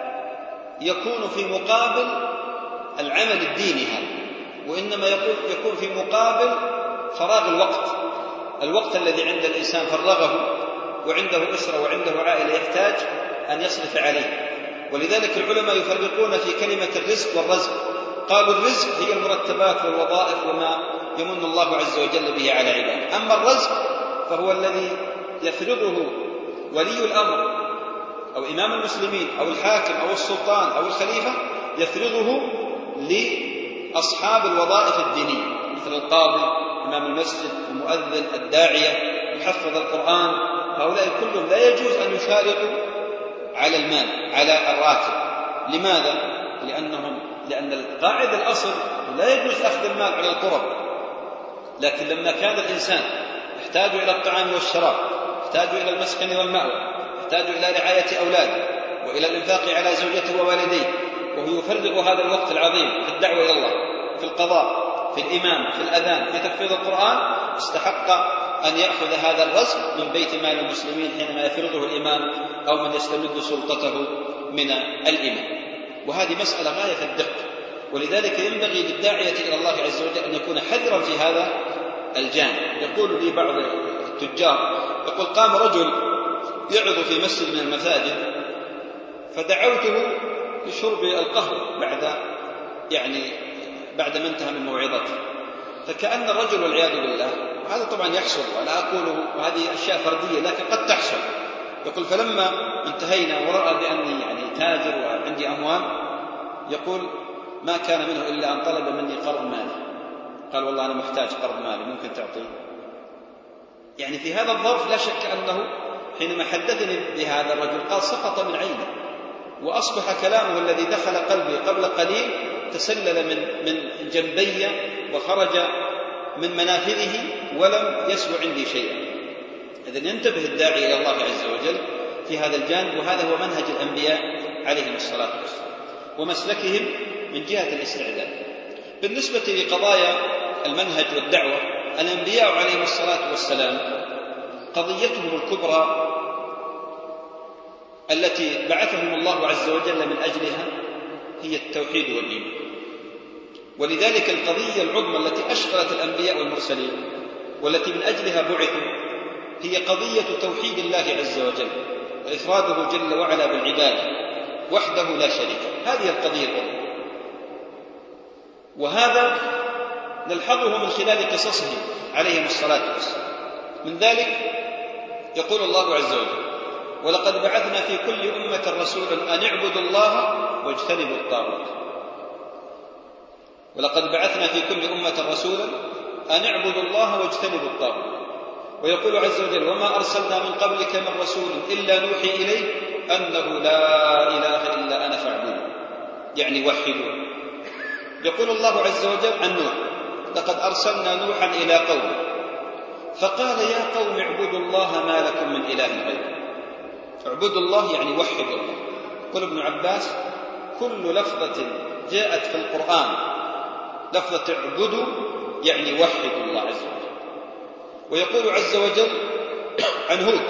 يكون في مقابل العمل الديني هذا، وإنما يكون في مقابل فراغ الوقت، الوقت الذي عند الإنسان فرغه وعنده أسرة وعنده عائلة يحتاج أن يصرف عليه. ولذلك العلماء يفرقون في كلمة الرزق والرزق، قالوا الرزق هي المرتبات والوظائف وما يمن الله عز وجل به على عباده، أما الرزق فهو الذي يفرضه ولي الأمر أو إمام المسلمين أو الحاكم أو السلطان أو الخليفة، يفرضه لأصحاب الوظائف الدينية مثل القاضي، إمام المسجد، المؤذن، الداعية، محفظ القرآن. هؤلاء كلهم لا يجوز أن يشاركوا على المال، على الراتب. لماذا؟ لأنهم لأن القاعدة الأصل لا يجوز أخذ المال على القرب، لكن لما كان الإنسان يحتاج إلى الطعام والشراب، يحتاج إلى المسكن والمأوى، يحتاج إلى رعاية أولاده وإلى الإنفاق على زوجته ووالديه، وهو يفرغ هذا الوقت العظيم في الدعوة إلى الله، في القضاء، في الإمام، في الأذان، في تحفيظ القرآن، استحق أن يأخذ هذا الرزق من بيت مال المسلمين حينما يفرضه الإمام أو من يستمد سلطته من الإمام. وهذه مسألة غاية في الدقة، ولذلك ينبغي للداعية إلى الله عز وجل أن يكون حذرا في هذا الجانب. يقول لي بعض التجار، يقول قام رجل يعظ في مسجد من المساجد فدعوته لشرب القهوة بعد يعني بعد ما انتهى من موعظته، فكأن الرجل والعياذ بالله، وهذا طبعا يحصل ولا أقوله وهذه أشياء فردية لكن قد تحصل، يقول فلما انتهينا ورأى بأني يعني تاجر وعندي أموال، يقول ما كان منه إلا أن طلب مني قرض مالي، قال والله أنا محتاج قرض مالي ممكن تعطيه. يعني في هذا الظرف لا شك أنه حينما حدثني بهذا الرجل قال سقط من عينه، وأصبح كلامه الذي دخل قلبي قبل قليل تسلل من من جنبي وخرج من منافذه ولم يسوى عندي شيئا. إذن ينتبه الداعي إلى الله عز وجل في هذا الجانب، وهذا هو منهج الأنبياء عليهم الصلاة والسلام ومسلكهم من جهة الاستعداد. بالنسبة لقضايا المنهج والدعوة، الأنبياء عليهم الصلاة والسلام قضيتهم الكبرى التي بعثهم الله عز وجل من أجلها هي التوحيد والإيمان. ولذلك القضية العظمى التي أشغلت الأنبياء والمرسلين والتي من أجلها بعثوا هي قضية توحيد الله عز وجل وإفراده جل وعلا بالعبادة وحده لا شريك له. هذه القضية العظمى. وهذا نلحظه من خلال قصصهم عليهم الصلاة والسلام. من ذلك يقول الله عز وجل: ولقد بعثنا في كل أمة رسولا أن اعبدوا الله واجتنبوا الطاغوت. ولقد بعثنا في كل أمة رسولا أن اعبدوا الله واجتنبوا الطاغوت. ويقول عز وجل: وما أرسلنا من قبلك من رسول إلا نوحي إليه أنه لا إله إلا أنا فاعبدون، يعني وحدون. يقول الله عز وجل عن نوح: لقد أرسلنا نوحا إلى قومه فقال يا قوم اعبدوا الله ما لكم من إله غيره. اعبدوا الله يعني وحدوا الله. يقول ابن عباس: كل لفظة جاءت في القرآن لفظة اعبدوا يعني وحدوا الله عز وجل. ويقول عز وجل عن هود: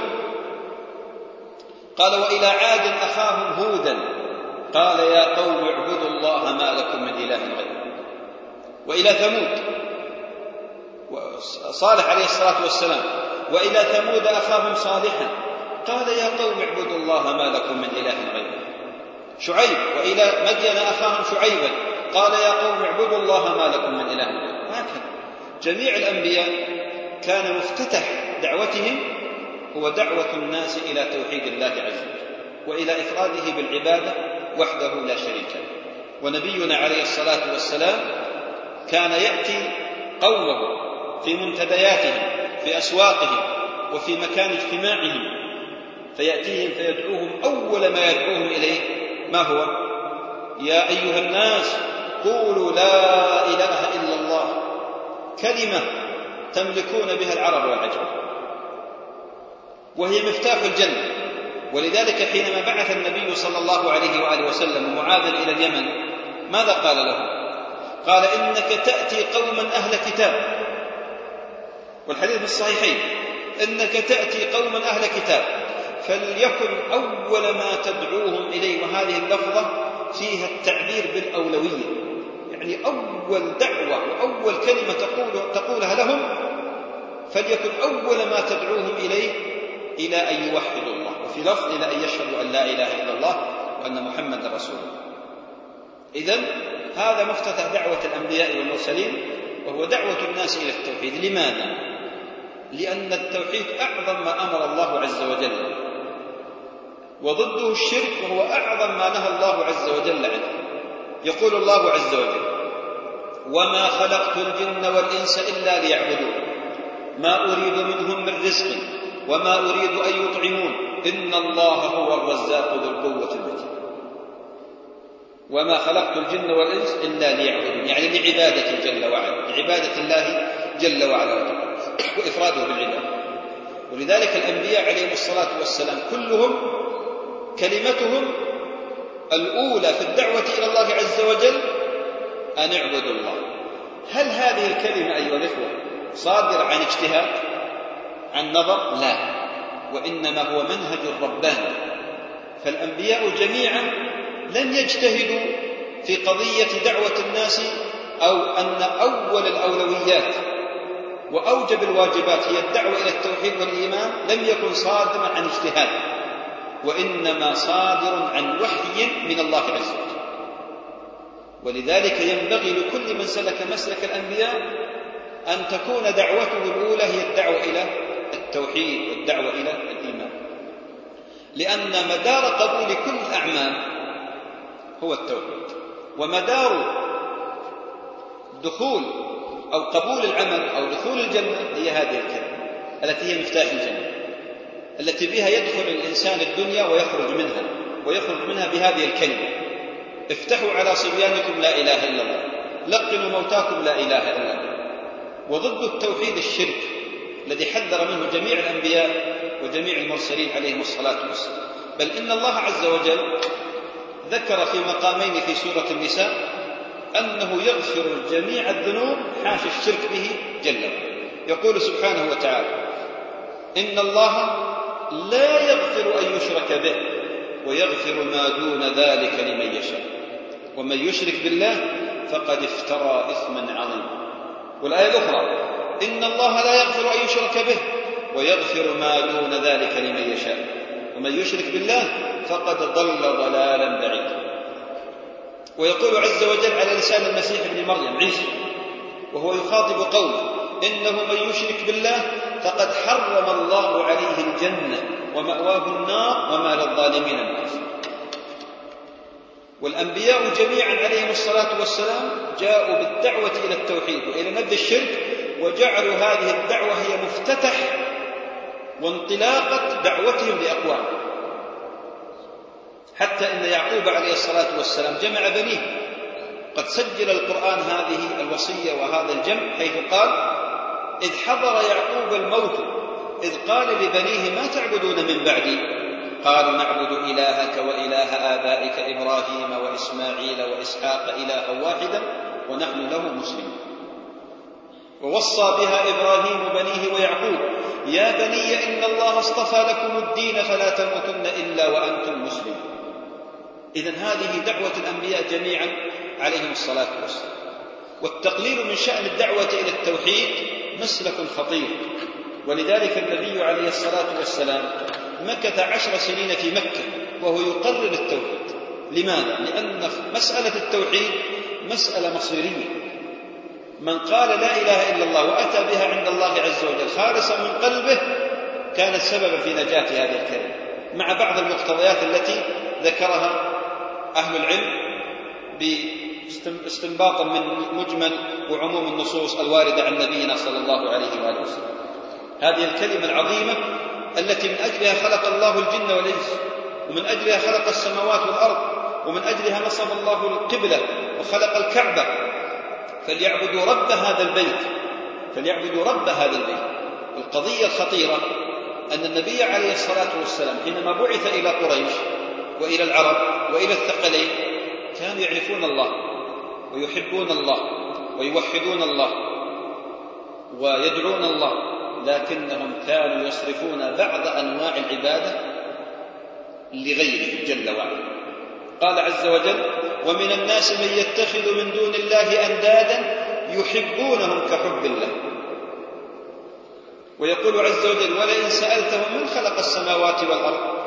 قال وإلى عاد أخاهم هودا قال يا قوم اعبدوا الله ما لكم من إله غيره. وإلى ثمود صالح عليه الصلاة والسلام: وإلى ثمود أخاهم صالحا قال يا قوم اعبدوا الله ما لكم من إله غيره. شعيب: وإلى مدين أخاهم شعيبا قال يا قوم اعبدوا الله ما لكم من إله غيره. هكذا جميع الأنبياء كان مفتتح دعوتهم هو دعوة الناس إلى توحيد الله عز وجل وإلى إفراده بالعبادة وحده لا شريك له. ونبينا عليه الصلاة والسلام كان يأتي قومه في منتدياتهم في أسواقهم وفي مكان اجتماعهم فيأتيهم فيدعوهم. أول ما يدعوهم إليه ما هو؟ يا أيها الناس قولوا لا إله إلا الله، كلمة تملكون بها العرب والعجم وهي مفتاح الجنة. ولذلك حينما بعث النبي صلى الله عليه وآله وسلم معاذا إلى اليمن ماذا قال له؟ قال إنك تأتي قوما أهل كتاب، والحديث في الصحيحين: إنك تأتي قوما أهل كتاب فليكن أول ما تدعوهم إليه. وهذه اللفظة فيها التعبير بالأولوية، يعني أول دعوة وأول كلمة تقول تقولها لهم فليكن أول ما تدعوهم إليه إلى أن يوحدوا الله، وفي لفظ إلى أن يشهدوا أن لا إله إلا الله وأن محمد رسول الله. إذن هذا مفتتح دعوة الأنبياء والمرسلين وهو دعوة الناس إلى التوحيد. لماذا؟ لأن التوحيد أعظم ما أمر الله عز وجل، وضده الشرك وهو أعظم ما نهى الله عز وجل عنه. يقول الله عز وجل: وما خلقت الجن والإنس إلا ليعبدون ما أريد منهم من رزق وما أريد أن يطعمون إن الله هو الرزاق ذو القوة المتين. وما خلقت الجن والإنس إلا ليعبدون، يعني لعبادة جل وعلا، لعبادة الله جل وعلا وإفراده بالعبادة. ولذلك الأنبياء عليهم الصلاة والسلام كلهم كلمتهم الأولى في الدعوة إلى الله عز وجل أن اعبدوا الله. هل هذه الكلمة أيها الإخوة صادرة عن اجتهاد عن نظر؟ لا، وإنما هو منهج رباني. فالأنبياء جميعا لن يجتهدوا في قضية دعوة الناس أو أن أول الأولويات وأوجب الواجبات هي الدعوة إلى التوحيد والإيمان لم يكن صادرا عن اجتهاد، وإنما صادر عن وحي من الله عز وجل. ولذلك ينبغي لكل من سلك مسلك الأنبياء أن تكون دعوته الأولى هي الدعوة إلى التوحيد والدعوة إلى الإيمان، لأن مدار قبول كل الأعمال هو التوحيد، ومدار دخول أو قبول العمل أو دخول الجنة هي هذه الكلمة التي هي مفتاح الجنة، التي بها يدخل الإنسان الدنيا ويخرج منها ويخرج منها بهذه الكلمة: افتحوا على صبيانكم لا إله إلا الله، لقنوا موتاكم لا إله إلا الله. وضد التوحيد الشرك الذي حذر منه جميع الأنبياء وجميع المرسلين عليهم الصلاة والسلام. بل إن الله عز وجل ذكر في مقامين في سورة النساء أنه يغفر جميع الذنوب حاشا الشرك به جل وعلا. يقول سبحانه وتعالى: إن الله لا يغفر أن يشرك به ويغفر ما دون ذلك لمن يشاء ومن يشرك بالله فقد افترى إثما عظيما. والآية الأخرى: إن الله لا يغفر أن يشرك به ويغفر ما دون ذلك لمن يشاء ومن يشرك بالله فقد ضل ضلالا بعيدا. ويقول عز وجل على لسان المسيح ابن مريم عيسى وهو يخاطب قومه: إنه من يشرك بالله فقد حرم الله عليه الجنة ومأواه النار وما للظالمين من أنصار. والأنبياء جميعا عليهم الصلاة والسلام جاءوا بالدعوة إلى التوحيد وإلى نبذ الشرك، وجعلوا هذه الدعوة هي مفتتح وانطلاقة دعوتهم لأقوام، حتى إن يعقوب عليه الصلاة والسلام جمع بنيه. قد سجل القرآن هذه الوصية وهذا الجمع حيث قال: إذ حضر يعقوب الموت إذ قال لبنيه ما تعبدون من بعدي قالوا نعبد إلهك وإله آبائك إبراهيم وإسماعيل وإسحاق إلها واحدا ونحن له مسلمون. ووصى بها إبراهيم بنيه ويعقوب: يا بني إن الله اصطفى لكم الدين فلا تموتن إلا وأنتم مسلمون. إذن هذه دعوة الأنبياء جميعا عليهم الصلاة والسلام. والتقليل من شأن الدعوة إلى التوحيد مسلك خطير، ولذلك النبي عليه الصلاة والسلام مكث عشر سنين في مكة وهو يقرر التوحيد. لماذا؟ لأن مسألة التوحيد مسألة مصيرية. من قال لا إله إلا الله وأتى بها عند الله عز وجل خالصا من قلبه كان السبب في نجاة هذه الكلمة، مع بعض المقتضيات التي ذكرها أهل العلم باستنباطا من مجمل وعموم النصوص الواردة عن نبينا صلى الله عليه وآله وسلم. هذه الكلمة العظيمة التي من أجلها خلق الله الجن والإنس، ومن أجلها خلق السماوات والأرض، ومن أجلها نصب الله القبلة وخلق الكعبة، فليعبدوا رب هذا البيت فليعبدوا رب هذا البيت. القضية الخطيرة أن النبي عليه الصلاة والسلام حينما بعث إلى قريش وإلى العرب وإلى الثقلين كانوا يعرفون الله ويحبون الله ويوحدون الله ويدعون الله، لكنهم كانوا يصرفون بعض أنواع العبادة لغيره جل وعلا. قال عز وجل: ومن الناس من يتخذ من دون الله أندادا يحبونهم كحب الله. ويقول عز وجل: ولئن سألتهم من خلق السماوات والأرض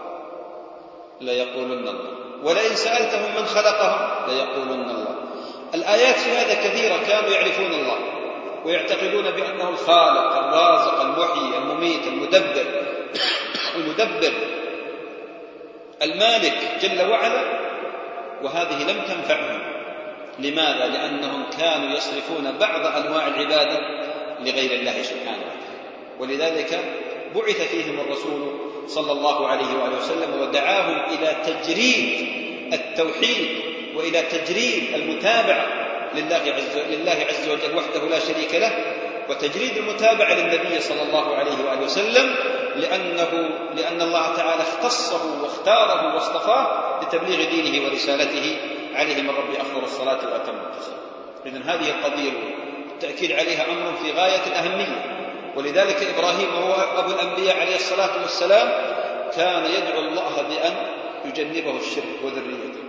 ليقولن الله، ولئن سألتهم من خلقهم ليقولن الله. الآيات في هذا كثيرة. كانوا يعرفون الله ويعتقدون بأنه الخالق الرازق المحيي المميت المدبر المدبر المالك جل وعلا، وهذه لم تنفعهم. لماذا؟ لأنهم كانوا يصرفون بعض أنواع العبادة لغير الله سبحانه، ولذلك بعث فيهم الرسول صلى الله عليه وآله وسلم ودعاهم إلى تجريد التوحيد وإلى تجريد المتابعة لله عز, لله عز وجل وحده لا شريك له، وتجريد المتابعة للنبي صلى الله عليه وآله وسلم، لأنه لأن الله تعالى اختصه واختاره واصطفاه لتبليغ دينه ورسالته عليه من ربي أفضل الصلاة وأتم التسليم. إذن هذه القضية التأكيد عليها أمر في غاية الأهمية. ولذلك إبراهيم وهو أبو الأنبياء عليه الصلاة والسلام كان يدعو الله بأن يجنبه الشرك وذريته،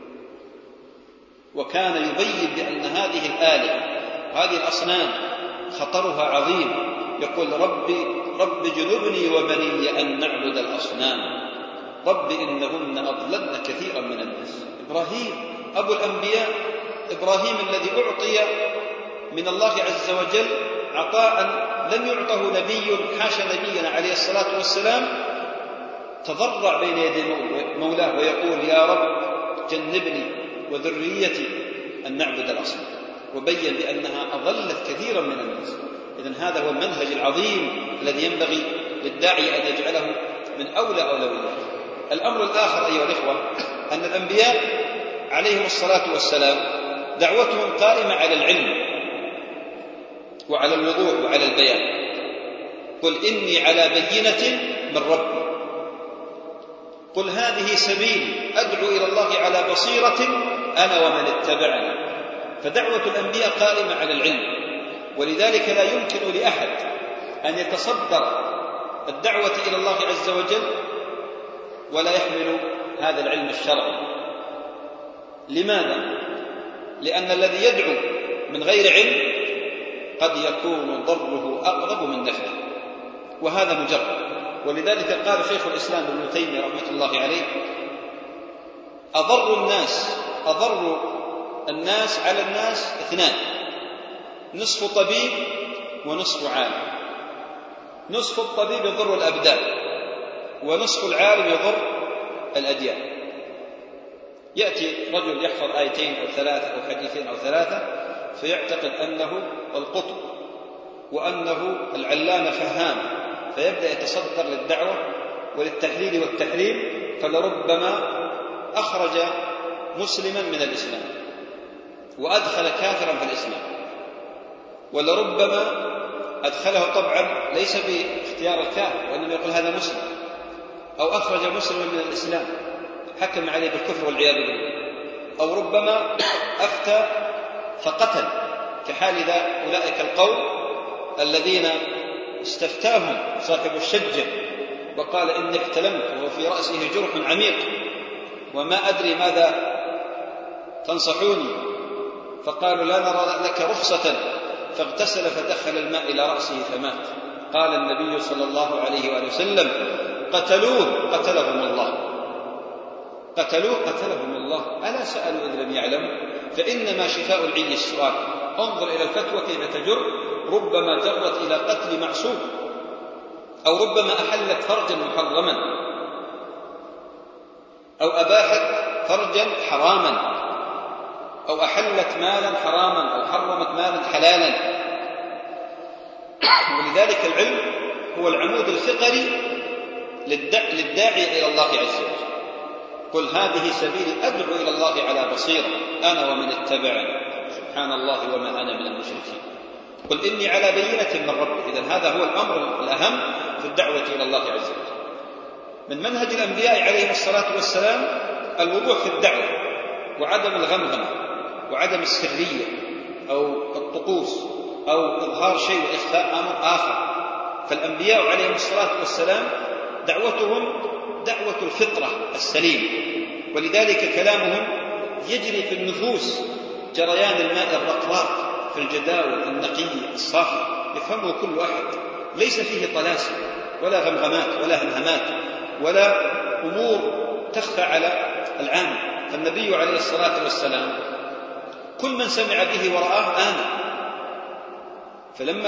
وكان يبين بأن هذه الآلهة هذه الأصنام خطرها عظيم. يقول: ربي رب جنبني وبني أن نعبد الأصنام رب إنهن أضللن كثيرا من الناس. إبراهيم أبو الأنبياء، إبراهيم الذي أعطي من الله عز وجل عطاء لم يعطه نبي حاشا نبينا عليه الصلاة والسلام، تضرع بين يدي مولاه ويقول: يا رب جنبني وذريتي أن نعبد الأصنام، وبين بأنها أضلت كثيرا من الناس. إذن هذا هو المنهج العظيم الذي ينبغي للداعي أن يجعله من أولى أولويات. الأمر الآخر أيها الإخوة أن الأنبياء عليهم الصلاة والسلام دعوتهم قائمة على العلم وعلى الوضوح وعلى البيان. قل إني على بينة من ربي قل هذه سبيلي أدعو إلى الله على بصيرة أنا ومن اتبعني. فدعوة الأنبياء قائمة على العلم، ولذلك لا يمكن لأحد أن يتصدر الدعوة إلى الله عز وجل ولا يحمل هذا العلم الشرعي. لماذا؟ لأن الذي يدعو من غير علم قد يكون ضره أقرب من نفعه، وهذا مجرد. ولذلك قال شيخ الإسلام ابن تيمية رحمة الله عليه: أضر الناس أضر الناس على الناس اثنان: نصف طبيب ونصف عالم. نصف الطبيب يضر الأبدان، ونصف العالم يضر الأديان. يأتي رجل يحفظ آيتين أو ثلاثة أو حديثين أو ثلاثة فيعتقد أنه القطب وأنه العلامة فهام، فيبدأ يتصدر للدعوة وللتحليل والتحريم، فلربما أخرج مسلما من الإسلام وأدخل كافرا في الإسلام، ولربما أدخله طبعا ليس باختيار الكافر وإنما يقول هذا مسلم، أو أخرج مسلما من الإسلام حكم عليه بالكفر والعياذ بالله، أو ربما أفتى فقتل، كحال ذا أولئك القوم الذين استفتاهم صاحب الشجة وقال إني احتلمت وهو في رأسه جرح عميق وما أدري ماذا تنصحوني، فقالوا لا نرى لك رخصة، فاغتسل فدخل الماء إلى رأسه فمات. قال النبي صلى الله عليه وآله وسلم: قتلوه قتلهم الله، قتلوه قتلهم الله. ألا سألوا إذ لم يعلموا؟ فإنما شفاء العي السؤال. انظر إلى الفتوى كيف تجر، ربما جرت إلى قتل معصوم، أو ربما أحلت فرجا محرما، أو أباحت فرجا حراما، أو أحلت مالا حراما، أو حرمت مالا حلالا. ولذلك العلم هو العمود الفقري للداعي إلى الله عز وجل. قل هذه سبيلي أدعو إلى الله على بصيرة أنا ومن اتبعني سبحان الله وما أنا من المشركين. قل إني على بينة من ربي. إذن هذا هو الأمر الأهم في الدعوة إلى الله عز وجل. من منهج الأنبياء عليهم الصلاة والسلام الوضوح في الدعوة، وعدم الغمغمة، وعدم السرية أو الطقوس أو إظهار شيء وإخفاء أمر آخر. فالأنبياء عليهم الصلاة والسلام دعوتهم دعوة الفطرة السليم، ولذلك كلامهم يجري في النفوس جريان الماء الرقراق في الجداول النقية الصافية، يفهمه كل أحد، ليس فيه طلاسم ولا غمغمات ولا همهمات ولا أمور تخفى على العام. فالنبي عليه الصلاة والسلام كل من سمع به ورآه آمن. فلما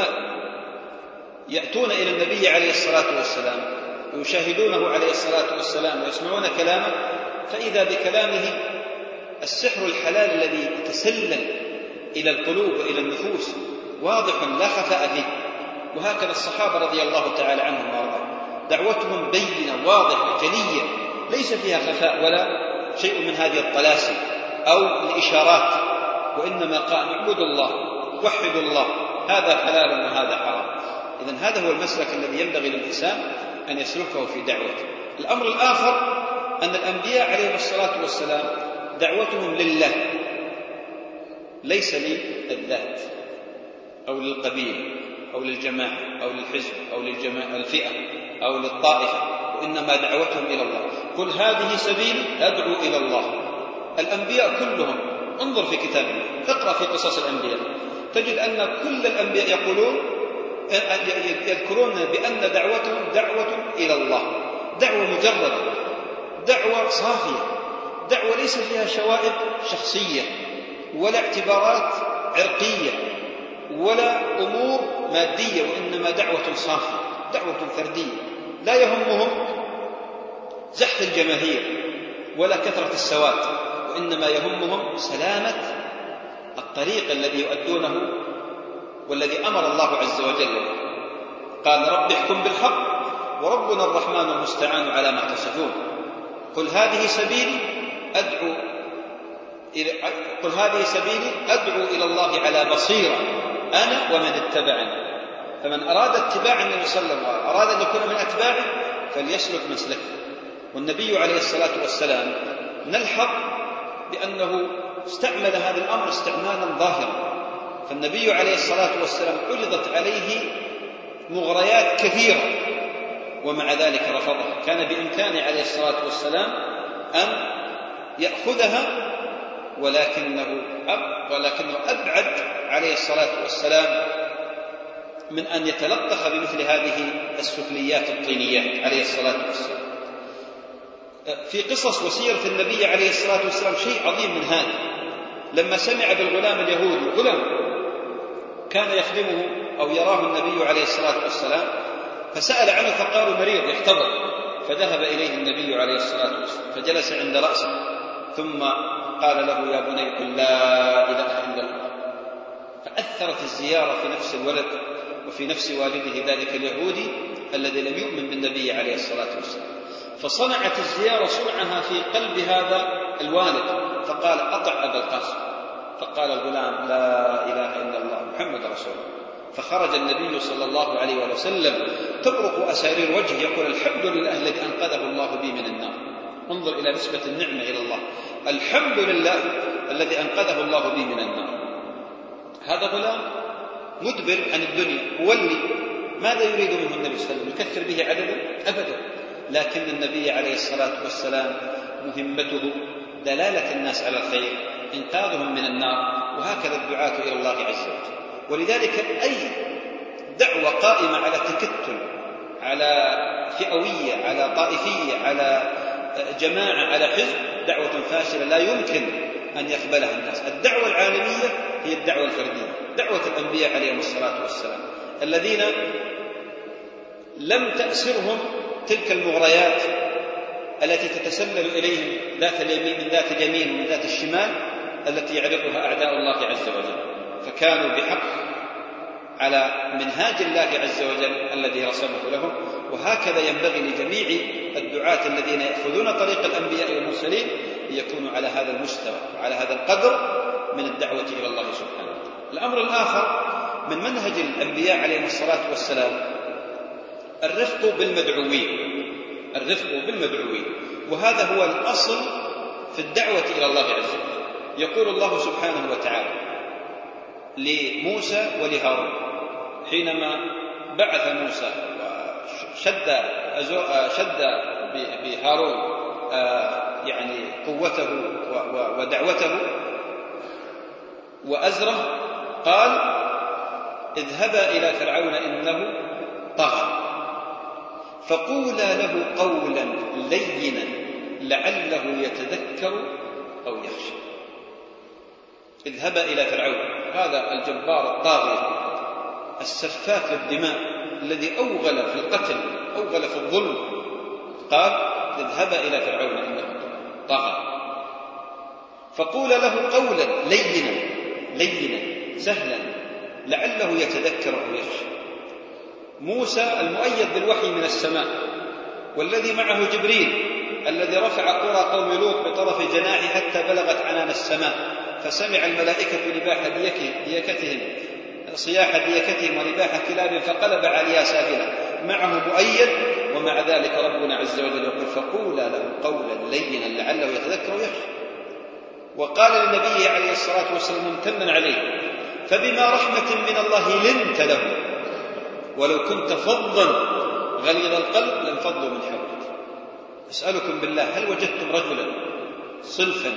يأتون إلى النبي عليه الصلاة والسلام ويشاهدونه عليه الصلاة والسلام ويسمعون كلامه، فإذا بكلامه السحر الحلال الذي يتسلل إلى القلوب وإلى النفوس واضح لا خفاء فيه. وهكذا الصحابة رضي الله تعالى عنهم وارضاهم دعوتهم بينة واضحة جلية ليس فيها خفاء ولا شيء من هذه الطلاسم أو الإشارات، وإنما قال اعبدوا الله وحدوا الله هذا حلال وهذا حرام. إذن هذا هو المسلك الذي ينبغي للإنسان أن يسلكه في دعوته. الأمر الآخر أن الأنبياء عليهم الصلاة والسلام دعوتهم لله ليس للذات أو للقبيلة أو للجماعة أو للحزب أو للجماعة الفئة أو للطائفة، وإنما دعوتهم إلى الله. قل هذه سبيلي أدعو إلى الله. الأنبياء كلهم، انظر في كتاب الله، اقرأ في قصص الأنبياء تجد أن كل الأنبياء يقولون يذكرون بأن دعوتهم دعوة إلى الله، دعوة مجردة، دعوة صافية، دعوة ليس فيها شوائب شخصية ولا اعتبارات عرقية ولا أمور مادية، وإنما دعوة صافية، دعوة فردية. لا يهمهم زحف الجماهير ولا كثرة السواد، وإنما يهمهم سلامة الطريق الذي يؤدونه والذي أمر الله عز وجل. قال رب احكم بالحق وربنا الرحمن المستعان على ما تصفون. قل هذه سبيلي أدعو إلى قل هذه سبيلي أدعو إلى الله على بصيرة أنا ومن اتبعني. فمن أراد اتباع النبي صلى الله عليه وسلم أراد أن يكون من أتباعه فليسلك مسلكه. والنبي عليه الصلاة والسلام نلحظ بأنه استعمل هذا الأمر استعمالا ظاهرا. فالنبي عليه الصلاة والسلام عرضت عليه مغريات كثيرة ومع ذلك رفضها. كان بإمكانه عليه الصلاة والسلام أن يأخذها، ولكنه أب ولكنه أبعد عليه الصلاة والسلام من أن يتلطخ بمثل هذه السفليات الطينيات عليه الصلاة والسلام. في قصص وسيرة النبي عليه الصلاة والسلام شيء عظيم من هذا. لما سمع بالغلام اليهودي، غلام كان يخدمه أو يراه النبي عليه الصلاة والسلام، فسأل عنه فقالوا مريض يحتضر، فذهب إليه النبي عليه الصلاة والسلام فجلس عند رأسه، ثم قال له يا بني قل لا إله إلا الله. فأثرت الزيارة في نفس الولد وفي نفس والده ذلك اليهودي الذي لم يؤمن بالنبي عليه الصلاة والسلام، فصنعت الزيارة صنعها في قلب هذا الوالد، فقال أطع أبا القاسم. فقال الغلام لا إله إلا الله محمد رسول الله. فخرج النبي صلى الله عليه وسلم تبرق أسارير وجهه يقول الحمد لله الذي أنقذه الله بي من النار. انظر إلى نسبة النعمة إلى الله، الحمد لله الذي أنقذه الله بي من النار. هذا غلام مدبر عن الدنيا مولي، ماذا يريد منه النبي صلى الله عليه وسلم؟ يكثر به عددا؟ أبدا. لكن النبي عليه الصلاة والسلام مهمته دلالة الناس على الخير، إنقاذهم من النار، وهكذا الدعاة إلى الله عز وجل. ولذلك أي دعوة قائمة على تكتل، على فئوية، على طائفية، على جماعة، على حزب، دعوة فاشلة لا يمكن أن يقبلها الناس. الدعوة العالمية هي الدعوة الفردية، دعوة الأنبياء عليهم الصلاة والسلام الذين لم تأسرهم تلك المغريات التي تتسلل إليهم ذات اليمين من ذات اليمين ومن ذات الشمال التي يعرضها أعداء الله عز وجل، فكانوا بحق على منهاج الله عز وجل الذي رسمه لهم. وهكذا ينبغي لجميع الدعاة الذين يأخذون طريق الأنبياء والمرسلين ليكونوا على هذا المستوى وعلى هذا القدر من الدعوة إلى الله سبحانه وتعالى. الأمر الآخر من منهج الأنبياء عليهم الصلاة والسلام الرفق بالمدعوين، الرفق بالمدعوين، وهذا هو الأصل في الدعوة إلى الله عز وجل. يقول الله سبحانه وتعالى لموسى ولهارون حينما بعث موسى وشد شد بهارون يعني قوته ودعوته وأزره، قال اذهبا إلى فرعون إنه طغى فقولا له قولا لينا لعله يتذكر أو يخشى. اذهبا إلى فرعون، هذا الجبار الطاغية السفاك للدماء الذي أوغل في القتل أوغل في الظلم، قال اذهبا إلى فرعون إنه طغى فقولا له قولا لينا لينا سهلا لعله يتذكر أو يخشى. موسى المؤيد بالوحي من السماء والذي معه جبريل الذي رفع قرى قوم لوط بطرف جناحه حتى بلغت عنان السماء، فسمع الملائكة نباح ديكتهم صياح ديكتهم ونباح كلاب فقلب عليها سافلا، معه مؤيد، ومع ذلك ربنا عز وجل يقول فقولا له قولا لينا لعله يتذكر ويخشى. وقال للنبي عليه الصلاة والسلام ممتنا عليه فبما رحمة من الله لنت له ولو كنت فظا غليظ القلب لانفضوا من حولك. أسألكم بالله هل وجدتم رجلا صلفا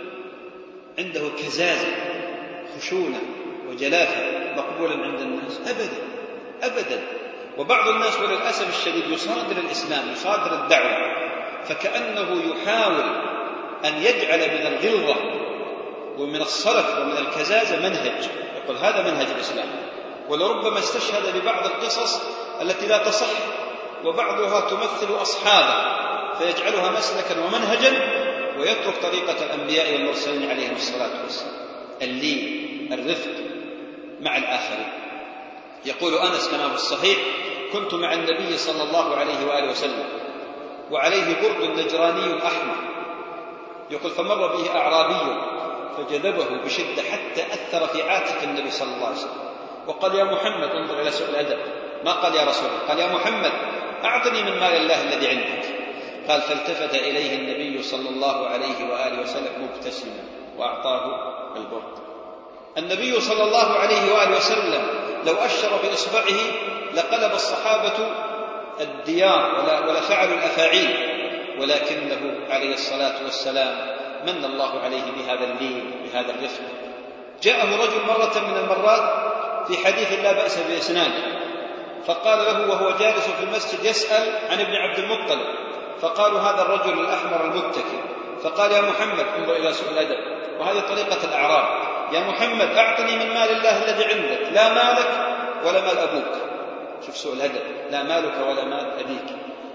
عنده كزازة خشونة وجلافة مقبولا عند الناس؟ أبدا أبدا. وبعض الناس وللأسف الشديد يصادر الإسلام يصادر الدعوة فكأنه يحاول أن يجعل من الغلظة ومن الصلف ومن الكزازة منهج، يقول هذا منهج الإسلام، ولربما استشهد ببعض القصص التي لا تصح وبعضها تمثل أصحابه فيجعلها مسلكا ومنهجا ويترك طريقة الأنبياء والمرسلين عليهم الصلاة والسلام. اللين الرفق مع الآخرين. يقول أنس كما في الصحيح كنت مع النبي صلى الله عليه وآله وسلم وعليه برد نجراني أحمر، يقول فمر به أعرابي فجذبه بشدة حتى أثر في عاتق النبي صلى الله عليه وسلم وقال يا محمد، انظر إلى سوء الأدب، ما قال يا رسول الله، قال يا محمد أعطني من مال الله الذي عندك. قال فالتفت إليه النبي صلى الله عليه وآله وسلم مبتسما وأعطاه البرد. النبي صلى الله عليه وآله وسلم لو أشر بإصبعه لقلب الصحابة الديار ولا فعلوا الأفاعيل، ولكنه عليه الصلاة والسلام من الله عليه بهذا اللين بهذا الرفق. جاءه رجل مرة من المرات في حديث لا بأس بإسناده فقال له وهو جالس في المسجد يسأل عن ابن عبد المطلب فقالوا هذا الرجل الأحمر المتكئ، فقال يا محمد، انظر إلى سوء الأدب، وهذه طريقة الأعراب، يا محمد أعطني من مال الله الذي عندك، لا مالك ولا مال أبوك. شوف سوء الأدب، لا مالك ولا مال أبيك.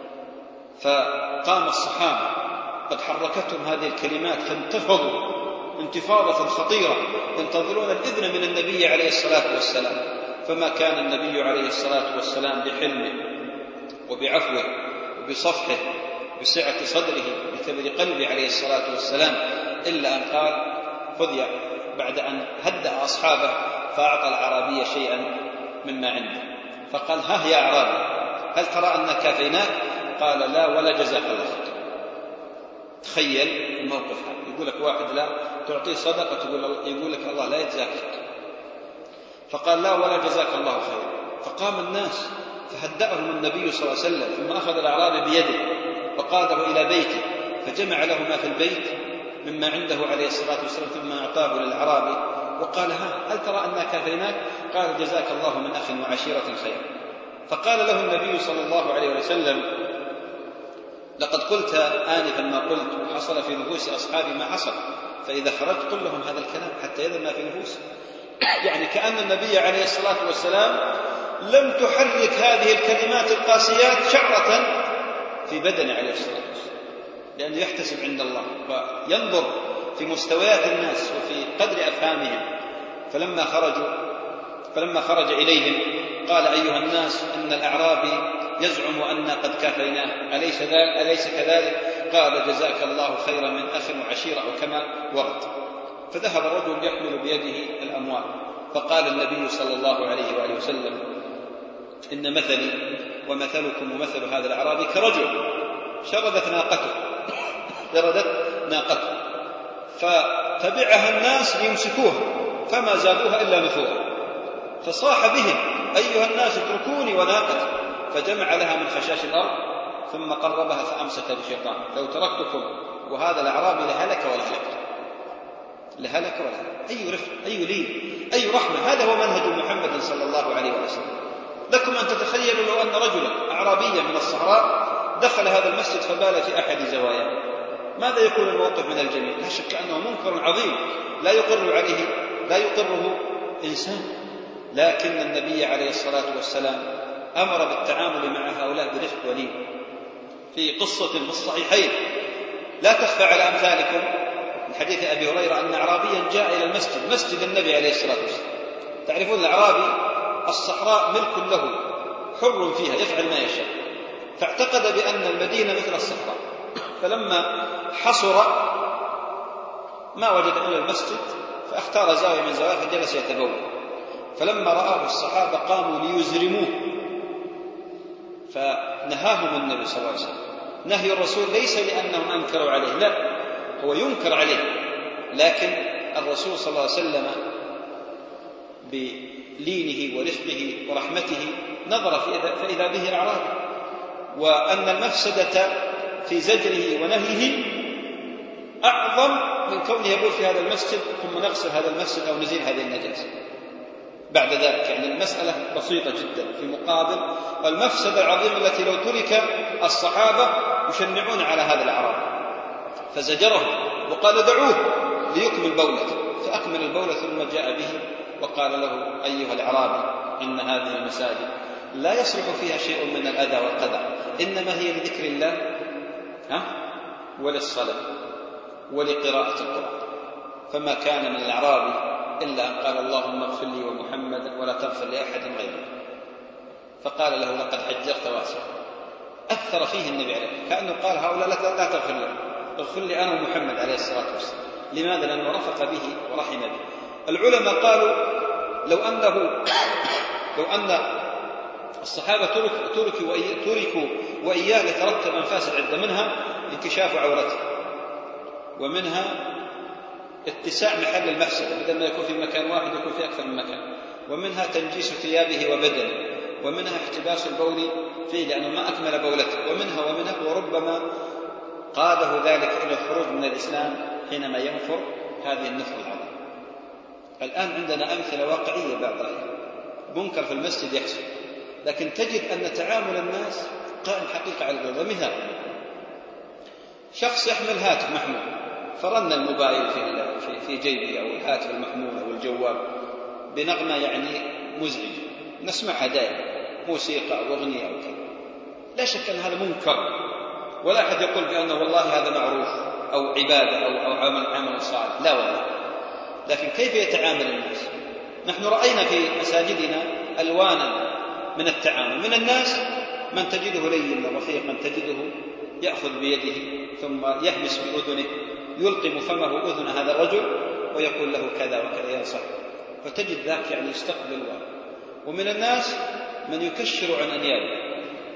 فقام الصحابة قد حركتهم هذه الكلمات فانتفضوا انتفاضة خطيرة ينتظرون الإذن من النبي عليه الصلاة والسلام. فما كان النبي عليه الصلاة والسلام بحلمه وبعفوه وبصفحه بسعة صدره بكبر قلبه عليه الصلاة والسلام إلا أن قال خذ يا، بعد أن هدأ أصحابه فأعطى الأعرابي شيئا مما عنده، فقال ها يا أعرابي هل ترى أن كافيناك؟ قال لا ولا جزاك الله خير. تخيل الموقف هذا، يقول لك واحد لا تعطيه صدقة يقول لك الله لا يجزاك، فقال لا ولا جزاك الله خير. فقام الناس فهدأهم النبي صلى الله عليه وسلم، ثم أخذ الأعرابي بيده وقاده إلى بيته فجمع له ما في البيت مما عنده عليه الصلاة والسلام، ثم أعطاه للأعرابي وقال ها هل ترى أننا كافيناك؟ قال جزاك الله من أخ وعشيرة خير. فقال له النبي صلى الله عليه وسلم لقد قلت آنفا ما قلت وحصل في نفوس أصحابي ما حصل، فإذا خرجت قل لهم هذا الكلام حتى يذل ما في نفوسهم. يعني كأن النبي عليه الصلاة والسلام لم تحرك هذه الكلمات القاسيات شعرة في بدنه عليه الصلاة والسلام، لأنه يحتسب عند الله وينظر في مستويات الناس وفي قدر أفهامهم. فلما خرجوا فلما خرج إليهم قال أيها الناس إن الأعرابي يزعم أن قد كافيناه، أليس, أليس كذلك؟ قال جزاك الله خيرا من أخ وعشيرة، وكما ورد. فذهب الرجل يحمل بيده الأموال، فقال النبي صلى الله عليه وآله وسلم إن مثلي ومثلكم ومثل هذا الأعرابي كرجل شردت ناقته شردت ناقته فتبعها الناس ليمسكوها فما زادوها إلا نفورا، فصاح بهم أيها الناس اتركوني وناقتي، فجمع لها من خشاش الأرض ثم قربها فأمسك بشيطان لو تركتكم وهذا الأعرابي لهلك ولا هلك لهلك ولا هلك. أي رفق، أي لين، أي رحمة. هذا هو منهج محمد صلى الله عليه وسلم. لكم أن تتخيلوا لو أن رجلا أعرابيا من الصحراء دخل هذا المسجد فبال في أحد زواياه، ماذا يكون الموقف من الجميع؟ لا شك أنه منكر عظيم لا يقر عليه لا يقره إنسان. لكن النبي عليه الصلاة والسلام أمر بالتعامل مع هؤلاء برفق ولين. في قصة في الصحيحين لا تخفى على أمثالكم من حديث أبي هريرة أن أعرابيا جاء إلى المسجد مسجد النبي عليه الصلاة والسلام. تعرفون الأعرابي الصحراء ملك له حر فيها يفعل ما يشاء، فاعتقد بأن المدينة مثل الصحراء، فلما حصر ما وجد إلا المسجد فاختار زاوية من زوايا فجلس يتبول. فلما رآه الصحابة قاموا ليزرموه فنهاهم النبي صلى الله عليه وسلم. نهي الرسول ليس لأنهم أنكروا عليه، لا، هو ينكر عليه، لكن الرسول صلى الله عليه وسلم بلينه ورفقه ورحمته نظر فإذا به أعرابي، وأن المفسدة في زجره ونهيه أعظم من كونه يقول في هذا المسجد ثم نغسل هذا المسجد أو نزيل هذه النجاسة بعد ذلك. يعني المسألة بسيطة جدا في مقابل المفسدة العظيمة التي لو ترك الصحابة يشنعون على هذا الأعرابي. فزجره وقال دعوه ليكمل بولته، فأكمل البولة ثم جاء به وقال له أيها الأعرابي إن هذه المساجد لا يصلح فيها شيء من الأذى والقدر، إنما هي لذكر الله ها وللصلاة ولقراءة القرآن. فما كان من الأعرابي إلا أن قال اللهم اغفر لي ومحمد ولا تغفر لأحد غيره. فقال له لقد حجرت واسعا. أثر فيه النبي عليه كأنه قال هؤلاء لا تغفر له، اغفر لي أنا ومحمد عليه الصلاة والسلام. لماذا؟ لأنه رفق به ورحم به. العلماء قالوا لو أنه لو أن الصحابة تركوا تركوا وإياه لترتب مفاسد عدة، منها انكشاف عورته، ومنها اتساع محل المفسدة بدل ما يكون في مكان واحد يكون في أكثر من مكان، ومنها تنجيس ثيابه وبدنه، ومنها احتباس البول فيه لأنه ما أكمل بولته، ومنها ومنها وربما قاده ذلك إلى الخروج من الإسلام حينما ينفر هذه النفر العظيمة. الآن عندنا أمثلة واقعية بعض رأيه منكر في المسجد يحصل، لكن تجد أن تعامل الناس قائم حقيقة على الغضب. مثال شخص يحمل هاتف محمول، فرن الموبايل في في جيبه أو الهاتف المحمول أو الجوال بنغمة يعني مزعجة نسمعها دائما، موسيقى أو أغنية أو كذا، لا شك أن هذا منكر، ولا أحد يقول بأنه والله هذا معروف أو عبادة أو, أو عمل, عمل صالح، لا والله. لكن كيف يتعامل الناس؟ نحن رأينا في مساجدنا ألوانا من التعامل، من الناس من تجده لينا رفيقا، تجده يأخذ بيده ثم يهمس بأذنه، يلقم فمه أذن هذا الرجل ويقول له كذا وكذا ينصح، فتجد ذاك يعني يستقبل. ومن الناس من يكشر عن أنيابه،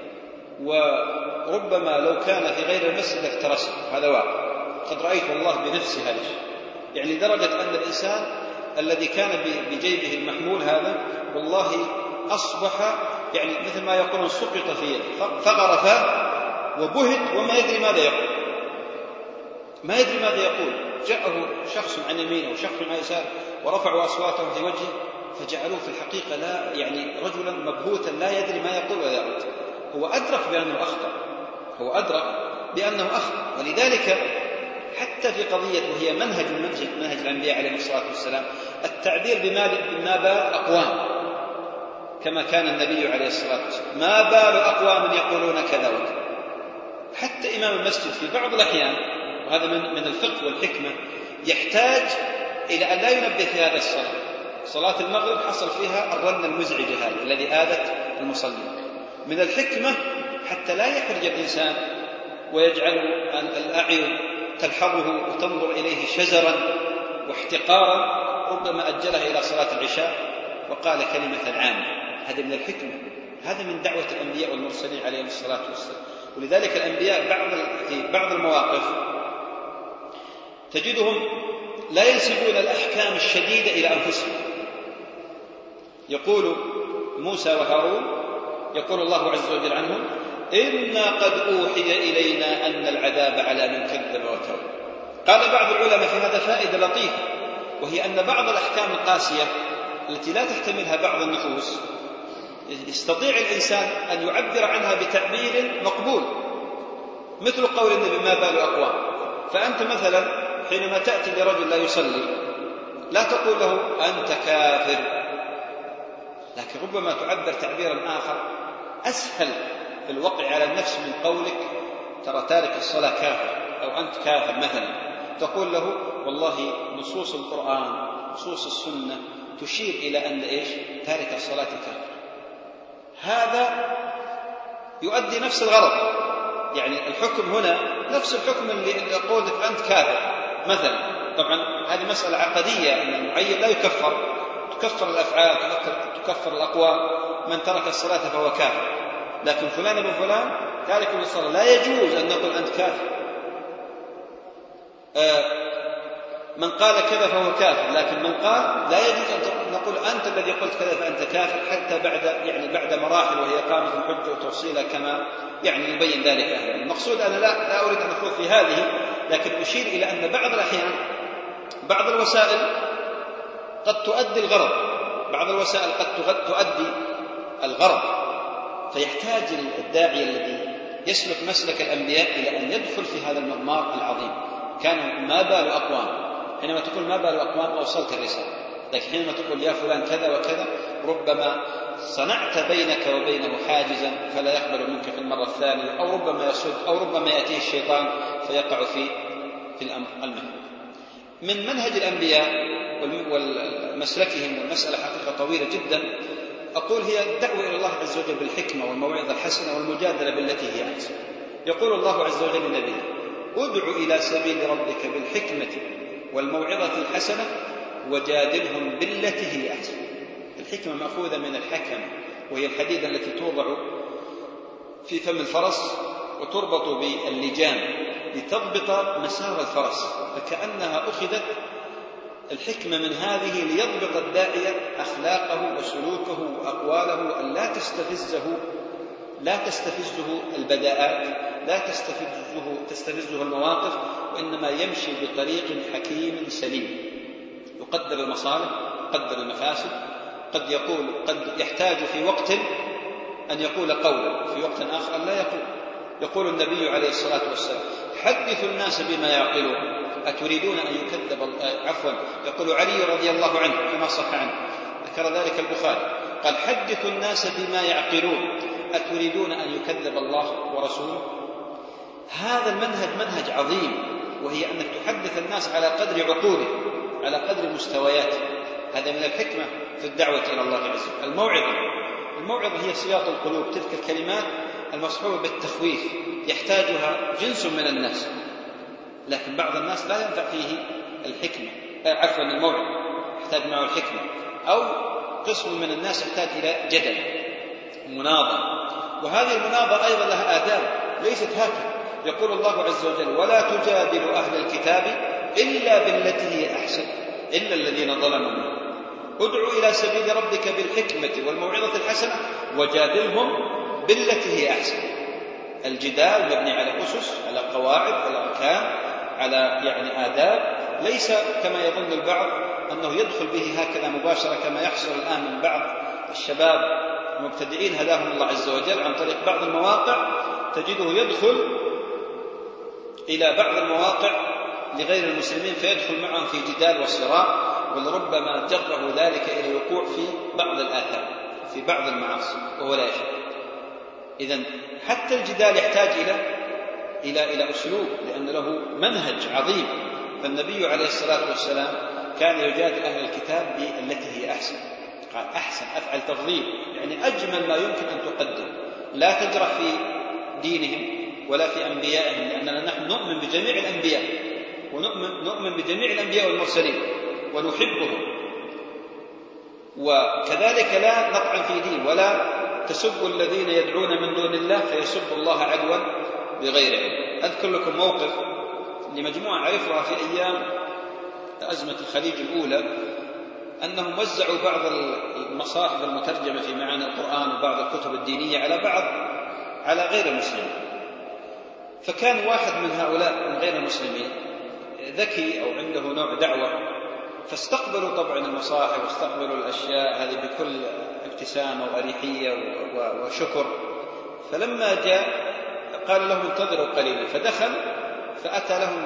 وربما لو كان في غير المسجد افترسه، هذا واقع، قد رأيت الله بنفسي هذا الشيء، يعني درجة أن الإنسان الذي كان بجيبه المحمول هذا والله أصبح يعني مثل ما يقولون سقط في يده، فغرف وبهت وما يدري ماذا يقول، ما يدري ماذا يقول. جاءه شخص عن يمينه وشخص عن يساره ورفعوا أصواتهم في وجهه، فجعلوه في الحقيقة لا يعني رجلا مبهوتا لا يدري ما يقول ولا يرد. هو أدرك بأنه أخطأ، هو أدرك بأنه أخطأ. ولذلك حتى في قضية وهي منهج منهج, منهج الأنبياء عليهم الصلاة والسلام التعبير بما بال أقوام، كما كان النبي عليه الصلاة والسلام ما بال أقوام يقولون كذا وكذا. حتى إمام المسجد في بعض الأحيان، وهذا من, من الفقه والحكمة، يحتاج إلى أن لا ينبه في هذا الصلاة. صلاة المغرب حصل فيها الرنة المزعجة هذه الذي آذت المصلين. من الحكمة حتى لا يخرج الإنسان ويجعل الأعين تلحظه وتنظر إليه شزرا واحتقارا، ربما أجلها إلى صلاة العشاء وقال كلمة عامة. هذا من الحكمة، هذا من دعوة الأنبياء والمرسلين عليهم الصلاة والسلام. ولذلك الأنبياء بعض في بعض المواقف تجدهم لا ينسبون الأحكام الشديدة إلى أنفسهم. يقول موسى وهارون، يقول الله عز وجل عنهم: إنا قد أوحي إلينا أن العذاب على من كذب وتولى. قال بعض العلماء في هذا فائدة لطيفة، وهي أن بعض الأحكام القاسية التي لا تحتملها بعض النفوس يستطيع الإنسان أن يعبر عنها بتعبير مقبول، مثل قول النبي: ما بال أقوام. فأنت مثلا حينما تأتي لرجل لا يصلي لا تقول له أنت كافر، لكن ربما تعبر تعبيرا آخر أسهل في الوقع على النفس من قولك ترى تارك الصلاة كافر أو أنت كافر مثلا. تقول له والله نصوص القرآن نصوص السنة تشير إلى أن إيش تارك الصلاة كافر. هذا يؤدي نفس الغرض، يعني الحكم هنا نفس الحكم اللي يقول لك أنت كافر مثلا. طبعا هذه مسألة عقدية أن المعين لا يكفر، تكفر الأفعال تكفر الأقوال، من ترك الصلاة فهو كافر. لكن فلان ابن فلان تارك الصلاة لا يجوز أن نقول أنت كافر. آه من قال كذا فهو كافر، لكن من قال لا يجوز أن نقول أنت الذي قلت كذا فأنت كافر، حتى بعد يعني بعد مراحل وهي إقامة الحجة وتوصيلها كما يعني يبين ذلك أهلا. المقصود أنا لا, لا أريد أن أخوض في هذه، لكن أشير إلى أن بعض الأحيان بعض الوسائل قد تؤدي الغرض، بعض الوسائل قد تؤدي الغرض، فيحتاج الداعي الذي يسلك مسلك الأنبياء إلى أن يدخل في هذا المضمار العظيم. كان ما بال أقوام، حينما تقول ما بال أقوام أوصلت الرسالة، لكن حينما تقول يا فلان كذا وكذا ربما صنعت بينك وبينه حاجزا فلا يقبل منك في المرة الثانية، أو ربما يصد أو ربما يأتيه الشيطان فيقع في في الأمر. من منهج الأنبياء ومسلكهم، والمسألة حقيقة طويلة جدا، أقول هي الدعوة إلى الله عز وجل بالحكمة والموعظة الحسنة والمجادلة بالتي هي أحسن. يقول الله عز وجل لنبيه: ادع إلى سبيل ربك بالحكمة والموعظة الحسنة وجادلهم بالتي هي أحسن. الحكمة مأخوذة من الحكم، وهي الحديدة التي توضع في فم الفرس وتربط باللجام لتضبط مسار الفرس، فكأنها أخذت الحكمة من هذه ليضبط الداعية أخلاقه وسلوكه وأقواله، أن لا تستفزه لا تستفزه البداءات، لا تستفزه تستفزه المواقف، وإنما يمشي بطريق حكيم سليم يقدر المصالح يقدر المفاسد. قد يقول قد يحتاج في وقت أن يقول قولا، في وقت آخر أن لا يقول. يقول النبي عليه الصلاة والسلام: حدثوا الناس بما يعقلون أتريدون أن يكذب عفوا يقول علي رضي الله عنه كما صح عنه ذكر ذلك البخاري قال حدثوا الناس بما يعقلون أتريدون أن يكذب الله ورسوله. هذا المنهج منهج عظيم، وهي أنك تحدث الناس على قدر عقوله على قدر مستوياته. هذا من الحكمة في الدعوة إلى الله عز وجل. الموعظة الموعظة هي صياط القلوب، تلك الكلمات المصحوبة بالتخويف يحتاجها جنس من الناس، لكن بعض الناس لا ينفع فيه الحكمة عفوا الموعظة، يحتاج معه الحكمة، أو قسم من الناس يحتاج إلى جدل مناظرة، وهذه المناظرة أيضا لها آداب ليست هكذا. يقول الله عز وجل ولا تجادل أهل الكتاب إلا بالتي هي أحسن إلا الذين ظلموا منهم ادعوا إلى سبيل ربك بالحكمة والموعظة الحسنة وجادلهم بالتي هي أحسن. الجدال مبني على أسس، على قواعد، على أركان، على يعني آداب، ليس كما يظن البعض أنه يدخل به هكذا مباشرة كما يحصل الآن من بعض الشباب المبتدئين هداهم الله عز وجل عن طريق بعض المواقع، تجده يدخل إلى بعض المواقع لغير المسلمين فيدخل معهم في جدال وصراع، ولربما جره ذلك إلى الوقوع في بعض الآثام في بعض المعاصي وهو لا يشعر. إذن حتى الجدال يحتاج إلى إلى إلى أسلوب، لأن له منهج عظيم. فالنبي عليه الصلاة والسلام كان يجادل أهل الكتاب بالتي هي أحسن، قال أحسن أفعل تفضيل، يعني أجمل ما يمكن أن تقدم، لا تجرح في دينهم ولا في أنبيائهم، لأننا نحن نؤمن بجميع الأنبياء ونؤمن نؤمن بجميع الأنبياء والمرسلين ونحبهم، وكذلك لا نطعن في دين ولا تسبوا الذين يدعون من دون الله فيسبوا الله عدوا بغير علم. أذكر لكم موقف لمجموعة عرفها في أيام أزمة الخليج الأولى، أنهم وزعوا بعض المصاحف المترجمة في معاني القرآن وبعض الكتب الدينية على بعض على غير المسلمين، فكان واحد من هؤلاء من غير المسلمين ذكي أو عنده نوع دعوة، فاستقبلوا طبعا المصاحف واستقبلوا الأشياء هذه بكل ابتسامة وأريحية وشكر. فلما جاء قال لهم انتظروا قليلا، فدخل فأتى لهم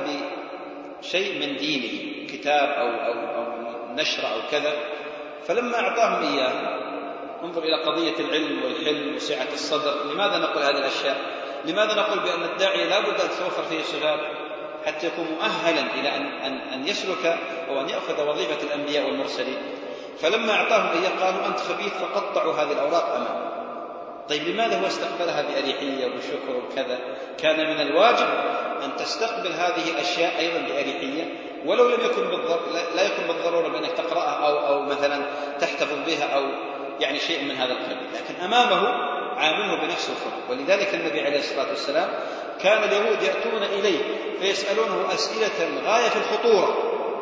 بشيء من دينه كتاب أو, أو, أو نشر أو كذا، فلما أعطاهم إياه انظر إلى قضية العلم والحلم وسعة الصدر. لماذا نقول هذه الأشياء؟ لماذا نقول بأن الداعي لا بد أن توفر فيه صفات حتى يكون مؤهلا إلى أن, أن, أن يسلك أو أن يأخذ وظيفة الأنبياء والمرسلين؟ فلما أعطاهم إياه قالوا أنت خبيث، فقطعوا هذه الأوراق أمامه. طيب لماذا هو استقبلها بأريحية وبشكر وكذا؟ كان من الواجب أن تستقبل هذه الأشياء أيضا بأريحية، ولو لم يكن بالضر... لا يكون بالضرورة بأنك تقرأها أو, أو مثلا تحتفظ بها أو يعني شيء من هذا القبيل، لكن أمامه عامله بنفس الخلق. ولذلك النبي عليه الصلاة والسلام كان اليهود يأتون إليه فيسألونه أسئلة غاية في الخطورة،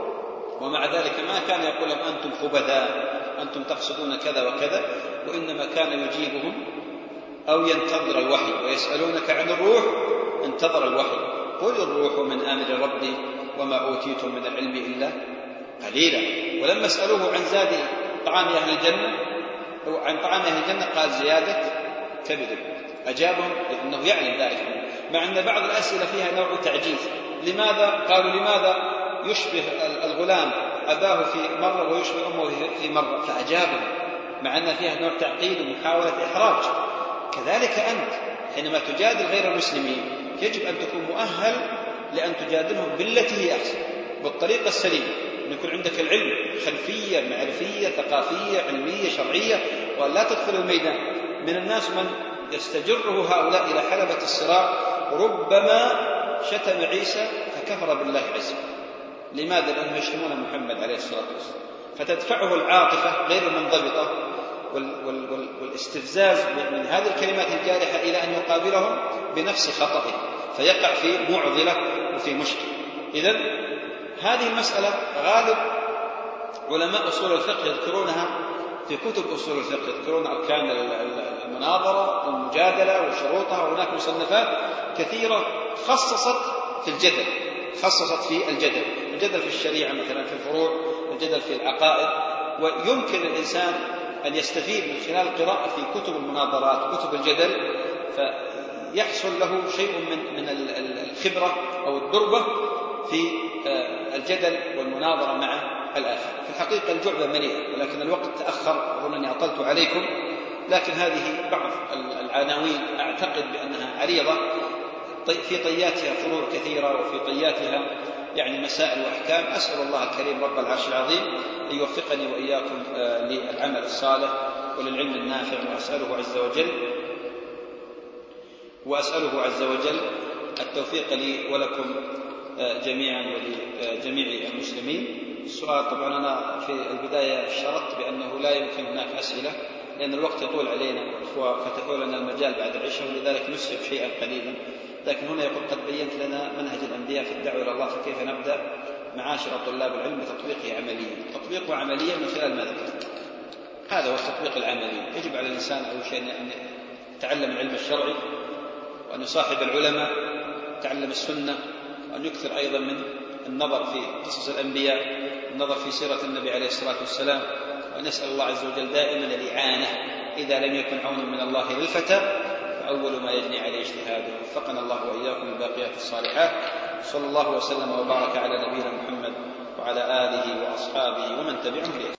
ومع ذلك ما كان يقول لهم أنتم خبثاء، أنتم تقصدون كذا وكذا، وإنما كان يجيبهم أو ينتظر الوحي. ويسألونك عن الروح انتظر الوحي، قل الروح من أمر ربي وما أوتيتم من العلم إلا قليلا. ولما اسألوه عن زاد طعام أهل الجنة أو عن طعام أهل الجنة قال زيادة كبد، أجابهم لأنه يعلم ذلك، مع أن بعض الأسئلة فيها نوع تعجيز. لماذا؟ قالوا لماذا يشبه الغلام أباه في مرة ويشبه أمه في مرة؟ فأجابهم مع أن فيها نوع تعقيد ومحاولة إحراج. كذلك أنت حينما تجادل غير المسلمين يجب أن تكون مؤهل لأن تجادلهم بالتي هي أحسن، بالطريقة السليمة، أن يكون عندك العلم، خلفية معرفية ثقافية علمية شرعية، ولا تدخل الميدان. من الناس من يستجره هؤلاء إلى حلبة الصراع، ربما شتم عيسى فكفر بالله عز وجل. لماذا؟ لأنهم يشتمون محمد عليه الصلاة والسلام، فتدفعه العاطفة غير المنضبطة والاستفزاز من هذه الكلمات الجارحة إلى أن يقابلهم بنفس خطئه، فيقع في معضلة وفي مشكلة. إذن هذه المسألة غالب علماء أصول الفقه يذكرونها في كتب أصول الفقه، يذكرون أركان المناظرة والمجادلة وشروطها، وهناك مصنفات كثيرة خصصت في الجدل خصصت في الجدل الجدل في الشريعة مثلا، في الفروع، الجدل في العقائد. ويمكن الإنسان أن يستفيد من خلال القراءة في كتب المناظرات وكتب الجدل، يحصل له شيء من من الخبرة أو الدربة في الجدل والمناظرة مع الآخر. في الحقيقة الجعبة مليئة، ولكن الوقت تأخر، أظن أني أطلت عليكم، لكن هذه بعض العناوين أعتقد بأنها عريضة في طياتها فروع كثيرة، وفي طياتها يعني مسائل وأحكام. أسأل الله الكريم رب العرش العظيم أن يوفقني وإياكم للعمل الصالح وللعلم النافع، وأسأله عز وجل وأسأله عز وجل التوفيق لي ولكم جميعا ولجميع المسلمين. السؤال طبعا أنا في البداية اشترطت بأنه لا يمكن هناك أسئلة لأن الوقت يطول علينا وفتحوا لنا المجال بعد العشاء، ولذلك نسرف شيئا قليلا. لكن هنا يقول قد بينت لنا منهج الأنبياء في الدعوة إلى الله، فكيف نبدأ معاشر طلاب العلم بتطبيقه عمليا؟ تطبيقه عمليا من خلال ما ذكرت، هذا هو التطبيق العملي. يجب على الإنسان أول شيء أن يتعلم العلم الشرعي، وأن يصاحب العلماء، يتعلم السنة، وأن يكثر أيضا من النظر في قصص الأنبياء، النظر في سيرة النبي عليه الصلاة والسلام، وأن يسأل الله عز وجل دائما الإعانة إذا لم يكن عون من الله للفتى فأول ما يجني عليه اجتهاده. وفقنا الله وإياكم الباقيات الصالحات. صلى الله وسلم وبارك على نبينا محمد وعلى آله وأصحابه ومن تبعهم بإحسان.